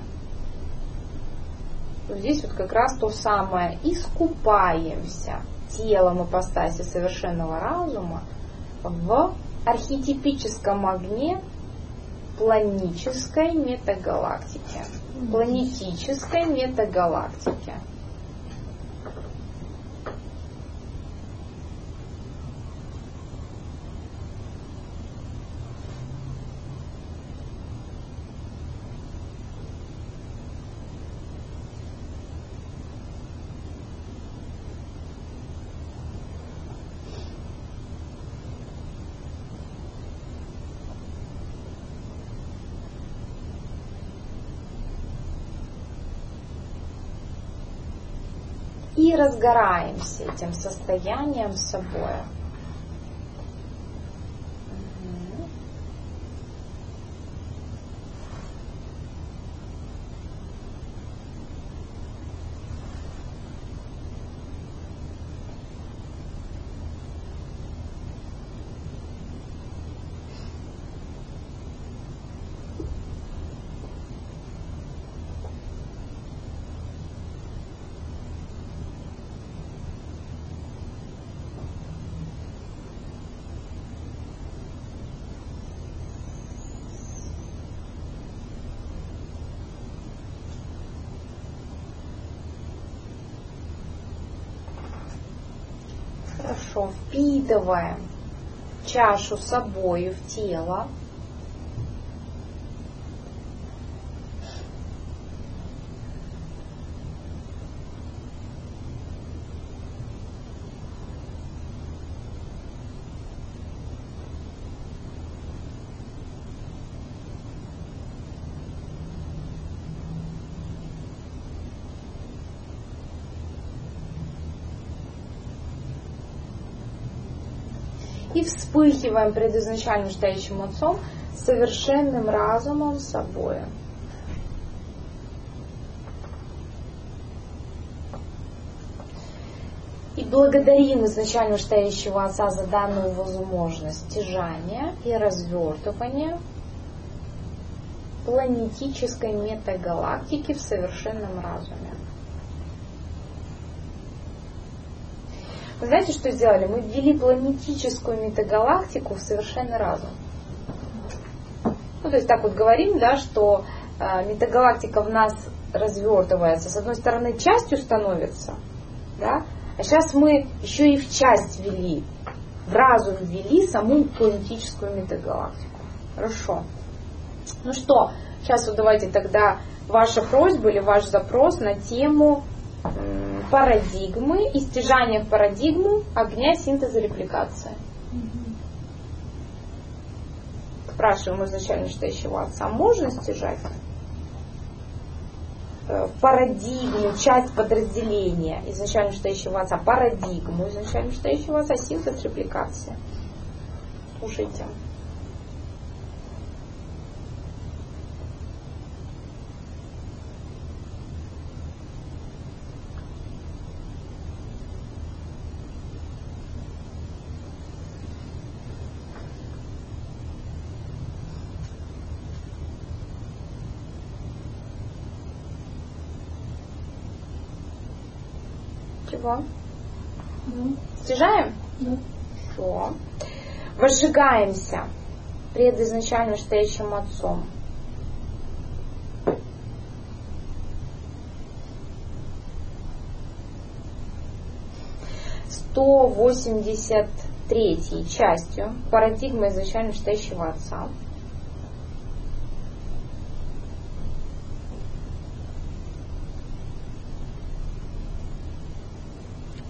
Speaker 1: Вот здесь вот как раз то самое: искупаемся телом ипостаси совершенного разума в архетипическом огне планической метагалактики. Планетической метагалактики. И разгораемся этим состоянием с собой. Хорошо, впитываем чашу с собой в тело. И вспыхиваем пред изначальным стоящим Отцом совершенным разумом собой. И благодарим изначально стоящего Отца за данную возможность стяжания и развертывания планетической метагалактики в совершенном разуме. Вы знаете, что сделали? Мы ввели планетическую метагалактику в совершенный разум. Ну, то есть так вот говорим, да, что э, метагалактика в нас развертывается. С одной стороны, частью становится, да, а сейчас мы еще и в часть ввели, в разум ввели саму планетическую метагалактику. Хорошо. Ну что, сейчас вот давайте тогда ваша просьба или ваш запрос на тему парадигмы и стяжания в парадигму огня синтеза репликации. Mm-hmm. Спрашиваем изначально стоящего Отца, можно стяжать в парадигму, часть подразделения изначально стоящего Отца, парадигму изначально стоящего Отца, синтез репликации. Слушайте. Чего?
Speaker 2: Да.
Speaker 1: Стяжаем?
Speaker 2: Да.
Speaker 1: Хорошо. Возжигаемся пред изначально стоящим Отцом. сто восемьдесят третьей частью парадигмы изначально стоящего Отца.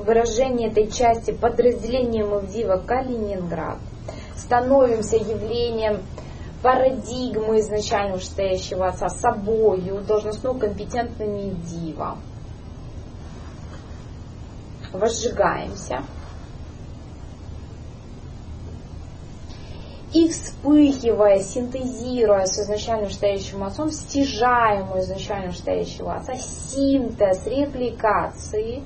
Speaker 1: выражение этой части подразделением Ивдива Калининград, становимся явлением парадигмы изначально вышестоящего Отца собою, должностно компетентными Дива. Возжигаемся. И вспыхивая, синтезируя с изначально вышестоящим Отцом, стяжаем у изначально вышестоящего Отца синтез репликации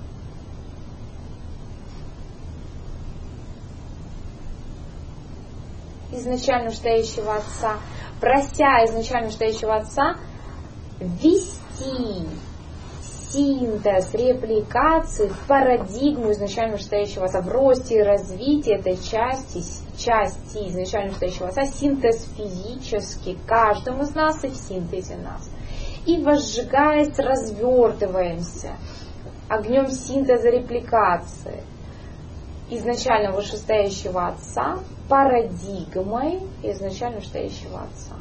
Speaker 1: изначально вышестоящего Отца, прося изначально вышестоящего Отца ввести синтез репликации в парадигму изначально вышестоящего Отца, в росте и развитии этой части, части изначально вышестоящего Отца, синтез физический каждому из нас и в синтезе нас. И возжигаясь, развертываемся огнем синтеза репликации изначально вышестоящего Отца, парадигмой изначально вышестоящего Отца.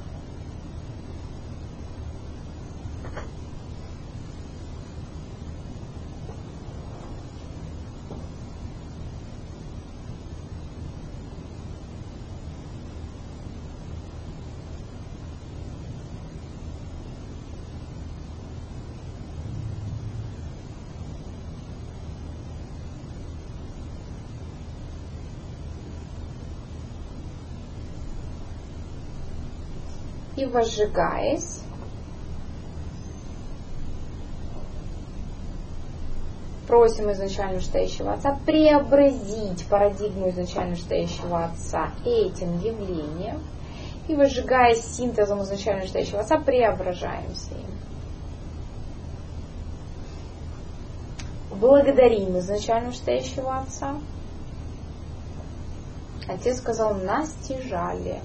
Speaker 1: И возжигаясь, просим изначально вышестоящего Отца преобразить парадигму изначально вышестоящего Отца этим явлением. И возжигаясь синтезом изначально вышестоящего Отца, преображаемся им. Благодарим изначально вышестоящего Отца. Отец сказал, нас стяжали.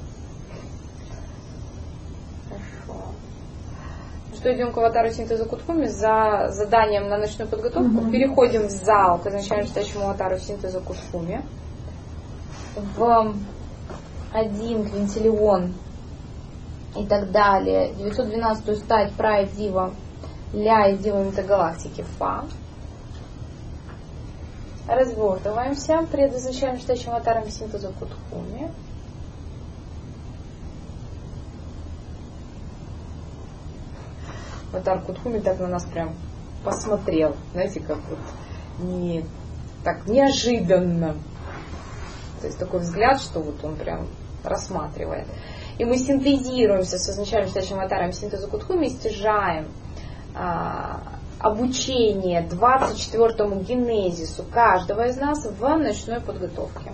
Speaker 1: Что идем к аватару синтеза Кутхуми за заданием на ночную подготовку. Mm-hmm. Переходим в зал к изначально вышестоящему аватару синтеза Кутхуми. В один квинтиллион и так далее. девятьсот двенадцатую стать Пра Дива Ля и Дива метагалактики Фа. Развертываемся пред изначально вышестоящим аватаром синтеза Кутхуми. Аватар Кутхуми так на нас прям посмотрел, знаете, как вот не так неожиданно. То есть такой взгляд, что вот он прям рассматривает. И мы синтезируемся с изначально вышестоящим аватаром синтеза Кутхуми и стяжаем а, обучение двадцать четвёртому генезису каждого из нас в ночной подготовке.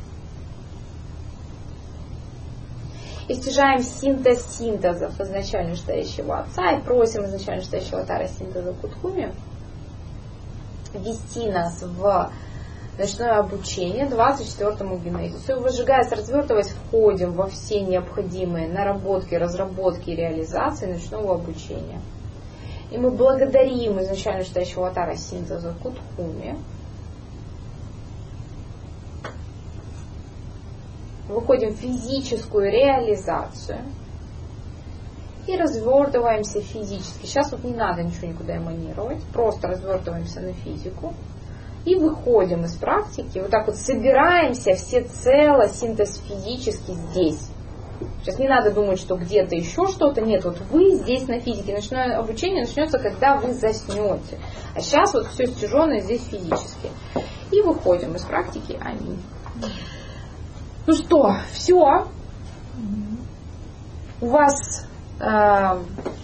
Speaker 1: И стяжаем синтез синтезов изначально вышестоящего Отца и просим изначально вышестоящего аватара синтеза Кутхуми ввести нас в ночное обучение двадцать четвёртому генезису. И возжигаясь, развертываясь, входим во все необходимые наработки, разработки и реализации ночного обучения. И мы благодарим изначально вышестоящего аватара синтеза Кутхуми. Выходим в физическую реализацию и развертываемся физически. Сейчас вот не надо ничего никуда эманировать, просто развертываемся на физику и выходим из практики. Вот так вот собираемся всецело, синтез физически здесь. Сейчас не надо думать, что где-то еще что-то. Нет, вот вы здесь на физике. Ночное обучение начнется, когда вы заснете. А сейчас вот все стяженное здесь физически. И выходим из практики. Аминь. Ну что, все. У вас э,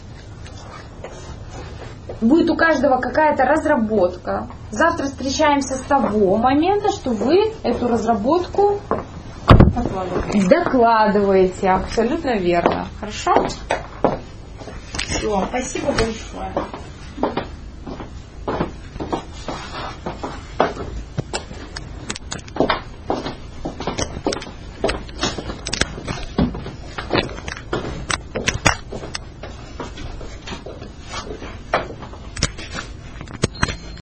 Speaker 1: будет у каждого какая-то разработка. Завтра встречаемся с того момента, что вы эту разработку докладываете. докладываете. Абсолютно верно. Хорошо? Все, спасибо большое.